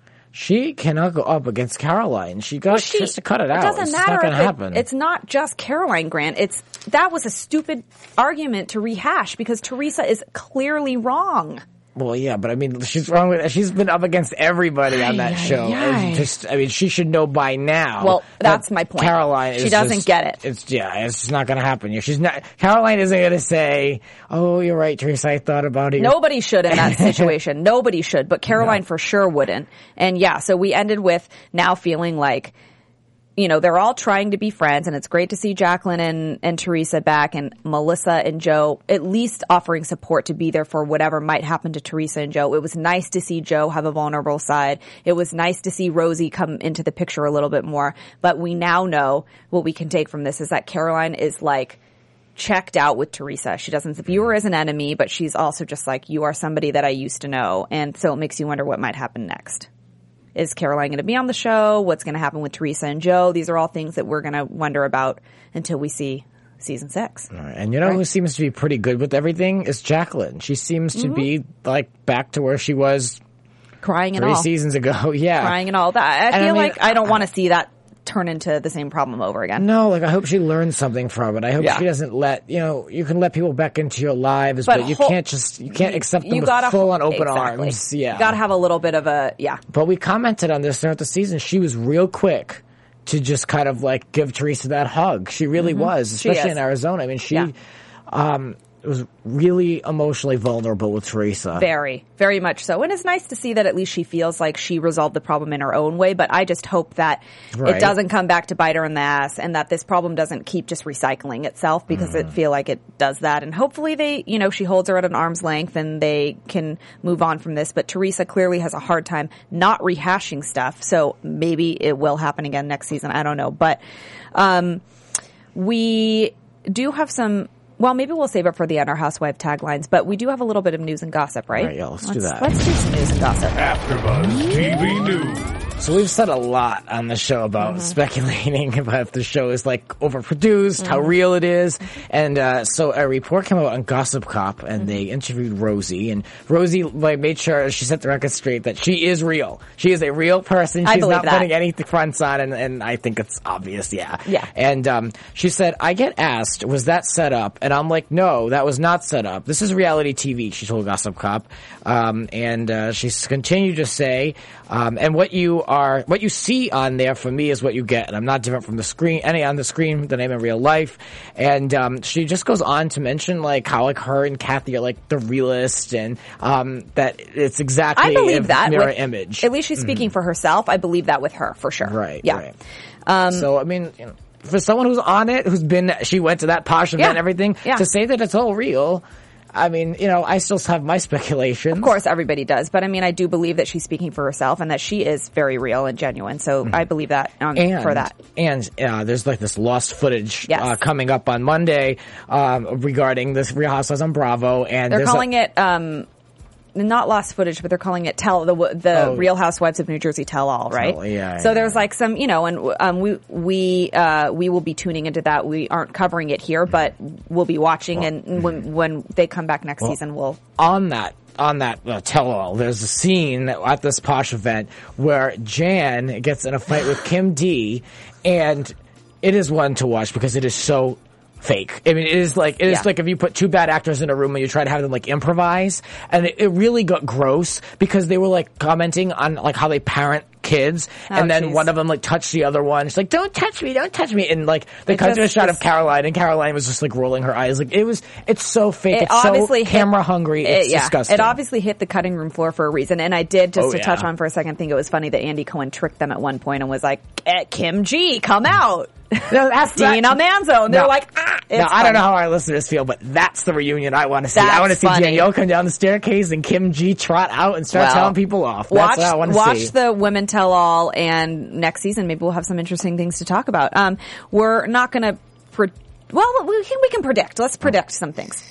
She cannot go up against Caroline. She got Well, she- just to cut it, it out. doesn't it's matter not going to if it- happen. It's not just Caroline, Grant. It's that was a stupid argument to rehash because Teresa is clearly wrong. Well, yeah, but I mean, she's wrong with. She's been up against everybody on that Ay, show. ay, ay. And just, I mean, she should know by now. Well, that's that my point. Caroline, She is doesn't just- get it. It's yeah, it's just not going to happen. She's not. Caroline isn't going to say, "Oh, you're right, Teresa. I thought about it." Nobody should in that situation. Nobody should, but Caroline no. for sure wouldn't. And yeah, so we ended with now feeling like, you know, they're all trying to be friends, and it's great to see Jacqueline and, and Teresa back, and Melissa and Joe at least offering support to be there for whatever might happen to Teresa and Joe. It was nice to see Joe have a vulnerable side. It was nice to see Rosie come into the picture a little bit more. But we now know what we can take from this is that Caroline is like checked out with Teresa. She doesn't view her as an enemy, but she's also just like, you are somebody that I used to know. And so it makes you wonder what might happen next. Is Caroline going to be on the show? What's going to happen with Teresa and Joe? These are all things that we're going to wonder about until we see season six. Right. And you know right? who seems to be pretty good with everything is Jacqueline. She seems to mm-hmm. be like back to where she was crying and three all. seasons ago. Yeah, crying and all that. I and feel I mean, like I don't want to see that turn into the same problem over again. No, like I hope she learns something from it. I hope yeah. she doesn't let, you know, you can let people back into your lives, but, but you whole, can't just, you can't accept them you with gotta, full on open exactly. arms. Yeah. You gotta have a little bit of a, yeah. But we commented on this throughout the season. She was real quick to just kind of like give Teresa that hug. She really mm-hmm. was, especially in Arizona. I mean, she, yeah. um, was really emotionally vulnerable with Teresa. Very, very much so. And it's nice to see that at least she feels like she resolved the problem in her own way, but I just hope that right. it doesn't come back to bite her in the ass and that this problem doesn't keep just recycling itself because mm. I feel like it does that. And hopefully they, you know, she holds her at an arm's length and they can move on from this. But Teresa clearly has a hard time not rehashing stuff. So maybe it will happen again next season. I don't know. But, um, we do have some, well, maybe we'll save it for the Under Housewife taglines, but we do have a little bit of news and gossip, right? All right, yeah, let's, let's do that. Let's do some news and gossip. AfterBuzz T V News. So we've said a lot on the show about mm-hmm. speculating about if the show is like overproduced, mm-hmm. how real it is. And uh so a report came out on Gossip Cop and mm-hmm. they interviewed Rosie, and Rosie like made sure she set the record straight that she is real. She is a real person. She's I believe not that. putting any fronts on, and, and I think it's obvious, yeah. Yeah. And um she said, I get asked, was that set up? And I'm like, no, that was not set up. This is reality T V, she told Gossip Cop. Um and uh she's continued to say, um and what you are, what you see on there for me is what you get. And I'm not different from the screen, any on the screen than I am in real life. And, um, she just goes on to mention like how like her and Kathy are like the realist, and, um, that it's exactly I believe a that mirror with, image. At least she's speaking mm-hmm. for herself. I believe that with her for sure. Right. Yeah. Right. Um, so, I mean, you know, for someone who's on it, who's been, she went to that posh event yeah, and everything, yeah. to say that it's all real, I mean, you know, I still have my speculations. Of course, everybody does. But I mean, I do believe that she's speaking for herself and that she is very real and genuine. So mm-hmm. I believe that um, and, for that. And uh, there's like this lost footage yes. uh, coming up on Monday um, regarding this Real Housewives on Bravo. And they're calling a- it... Um, not lost footage, but they're calling it tell the the oh. Real Housewives of New Jersey tell all, right? Tell, yeah, so yeah. there's like some, you know, and um, we we uh, we will be tuning into that. We aren't covering it here, but we'll be watching, well, and when when they come back next well, season, we'll on that. On that uh, tell-all, there's a scene at this Posh event where Jan gets in a fight with Kim D, and it is one to watch because it is so fake. I mean, it is like, it is yeah. like if you put two bad actors in a room and you try to have them like improvise, and it, it really got gross because they were like commenting on like how they parent kids, oh, and then geez. one of them like touched the other one. She's like, "Don't touch me, don't touch me," and like they cut to a shot of Caroline, and Caroline was just like rolling her eyes. Like it was, it's so fake. It it's obviously so camera hungry. It's it, yeah, disgusting. It obviously hit the cutting room floor for a reason. And I did just oh, to yeah. touch on for a second. Think it was funny that Andy Cohen tricked them at one point and was like, eh, "Kim G, come out." No, that's Dina Manzo, and they're no, like, ah. Now, I don't know how our listeners feel, but that's the reunion I want to see. That's I want to see funny. Danielle come down the staircase and Kim G trot out and start well, telling people off. That's watch, what I want to watch see. Watch the Women Tell All, and next season maybe we'll have some interesting things to talk about. Um, we're not going to, pre- well, we can, we can predict. Let's predict some things.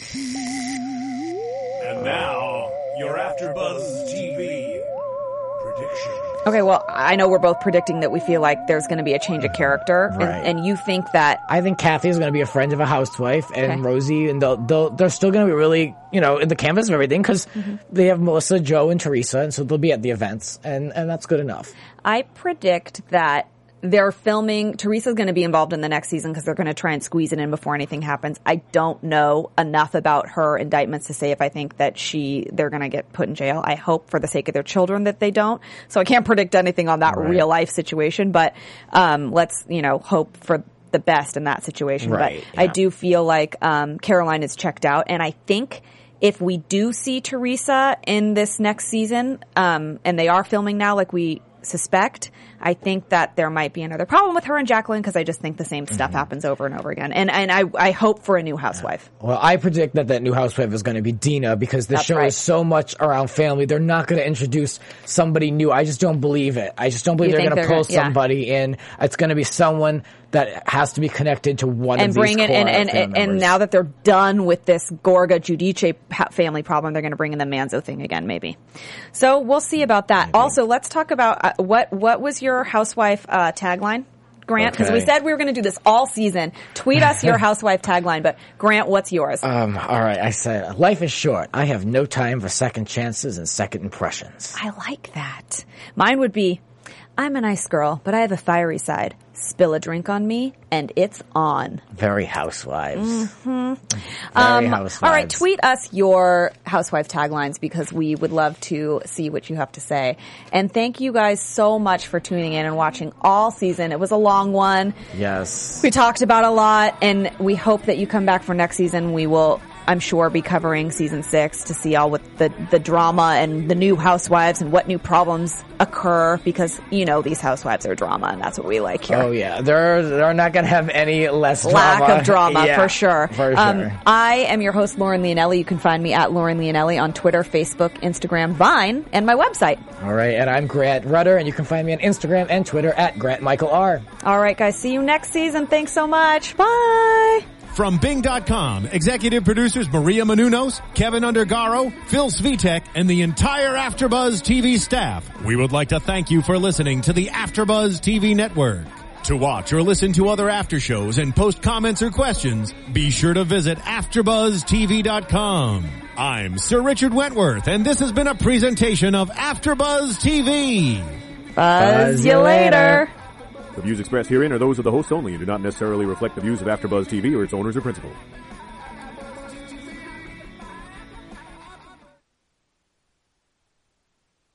And now, your AfterBuzz T V prediction. Okay, well, I know we're both predicting that we feel like there's going to be a change of character, right. and, and you think that... I think Kathy is going to be a friend of a housewife, and okay. Rosie, and they'll, they'll, they're still going to be really, you know, in the canvas of everything, because mm-hmm. they have Melissa, Joe, and Teresa, and so they'll be at the events, and, and that's good enough. I predict that they're filming, Teresa's going to be involved in the next season because they're going to try and squeeze it in before anything happens. I don't know enough about her indictments to say if I think that she, they're going to get put in jail. I hope for the sake of their children that they don't. So I can't predict anything on that right. real life situation, but, um, let's, you know, hope for the best in that situation. Right, but yeah. I do feel like, um, Caroline is checked out, and I think if we do see Teresa in this next season, um, and they are filming now like we suspect, I think that there might be another problem with her and Jacqueline because I just think the same stuff mm-hmm. happens over and over again. And and I, I hope for a new housewife. Well, I predict that that new housewife is going to be Dina because the That's show right. is so much around family. They're not going to introduce somebody new. I just don't believe it. I just don't believe You they're going to pull gonna, yeah. somebody in. It's going to be someone that has to be connected to one and of bring these it and core and, and, members. and now that they're done with this Gorga Giudice family problem, they're going to bring in the Manzo thing again, maybe. So we'll see about that. Maybe. Also, let's talk about uh, what what was your housewife uh, tagline, Grant? Because okay. we said we were going to do this all season. Tweet us your housewife tagline. But Grant, what's yours? Um, all right, I said life is short. I have no time for second chances and second impressions. I like that. Mine would be, I'm a nice girl, but I have a fiery side. Spill a drink on me, and it's on. Very housewives. Mm-hmm. Very um, housewives. All right, tweet us your housewife taglines because we would love to see what you have to say. And thank you guys so much for tuning in and watching all season. It was a long one. Yes. We talked about a lot, and we hope that you come back for next season. We will, I'm sure, be covering season six to see all with the, the drama and the new housewives and what new problems occur because, you know, these housewives are drama, and that's what we like here. Oh, yeah. They're, they're not going to have any less drama. Lack of drama, yeah, for sure. For sure. Um, I am your host, Lauren Leonelli. You can find me at Lauren Leonelli on Twitter, Facebook, Instagram, Vine, and my website. All right, and I'm Grant Rudder, and you can find me on Instagram and Twitter at Grant Michael R. All right, guys. See you next season. Thanks so much. Bye. From Bing dot com, executive producers Maria Menounos, Kevin Undergaro, Phil Svitek, and the entire AfterBuzz T V staff, we would like to thank you for listening to the AfterBuzz T V network. To watch or listen to other after shows and post comments or questions, be sure to visit After Buzz T V dot com. I'm Sir Richard Wentworth, and this has been a presentation of AfterBuzz T V. Buzz, Buzz you later. The views expressed herein are those of the hosts only and do not necessarily reflect the views of AfterBuzz T V or its owners or principals.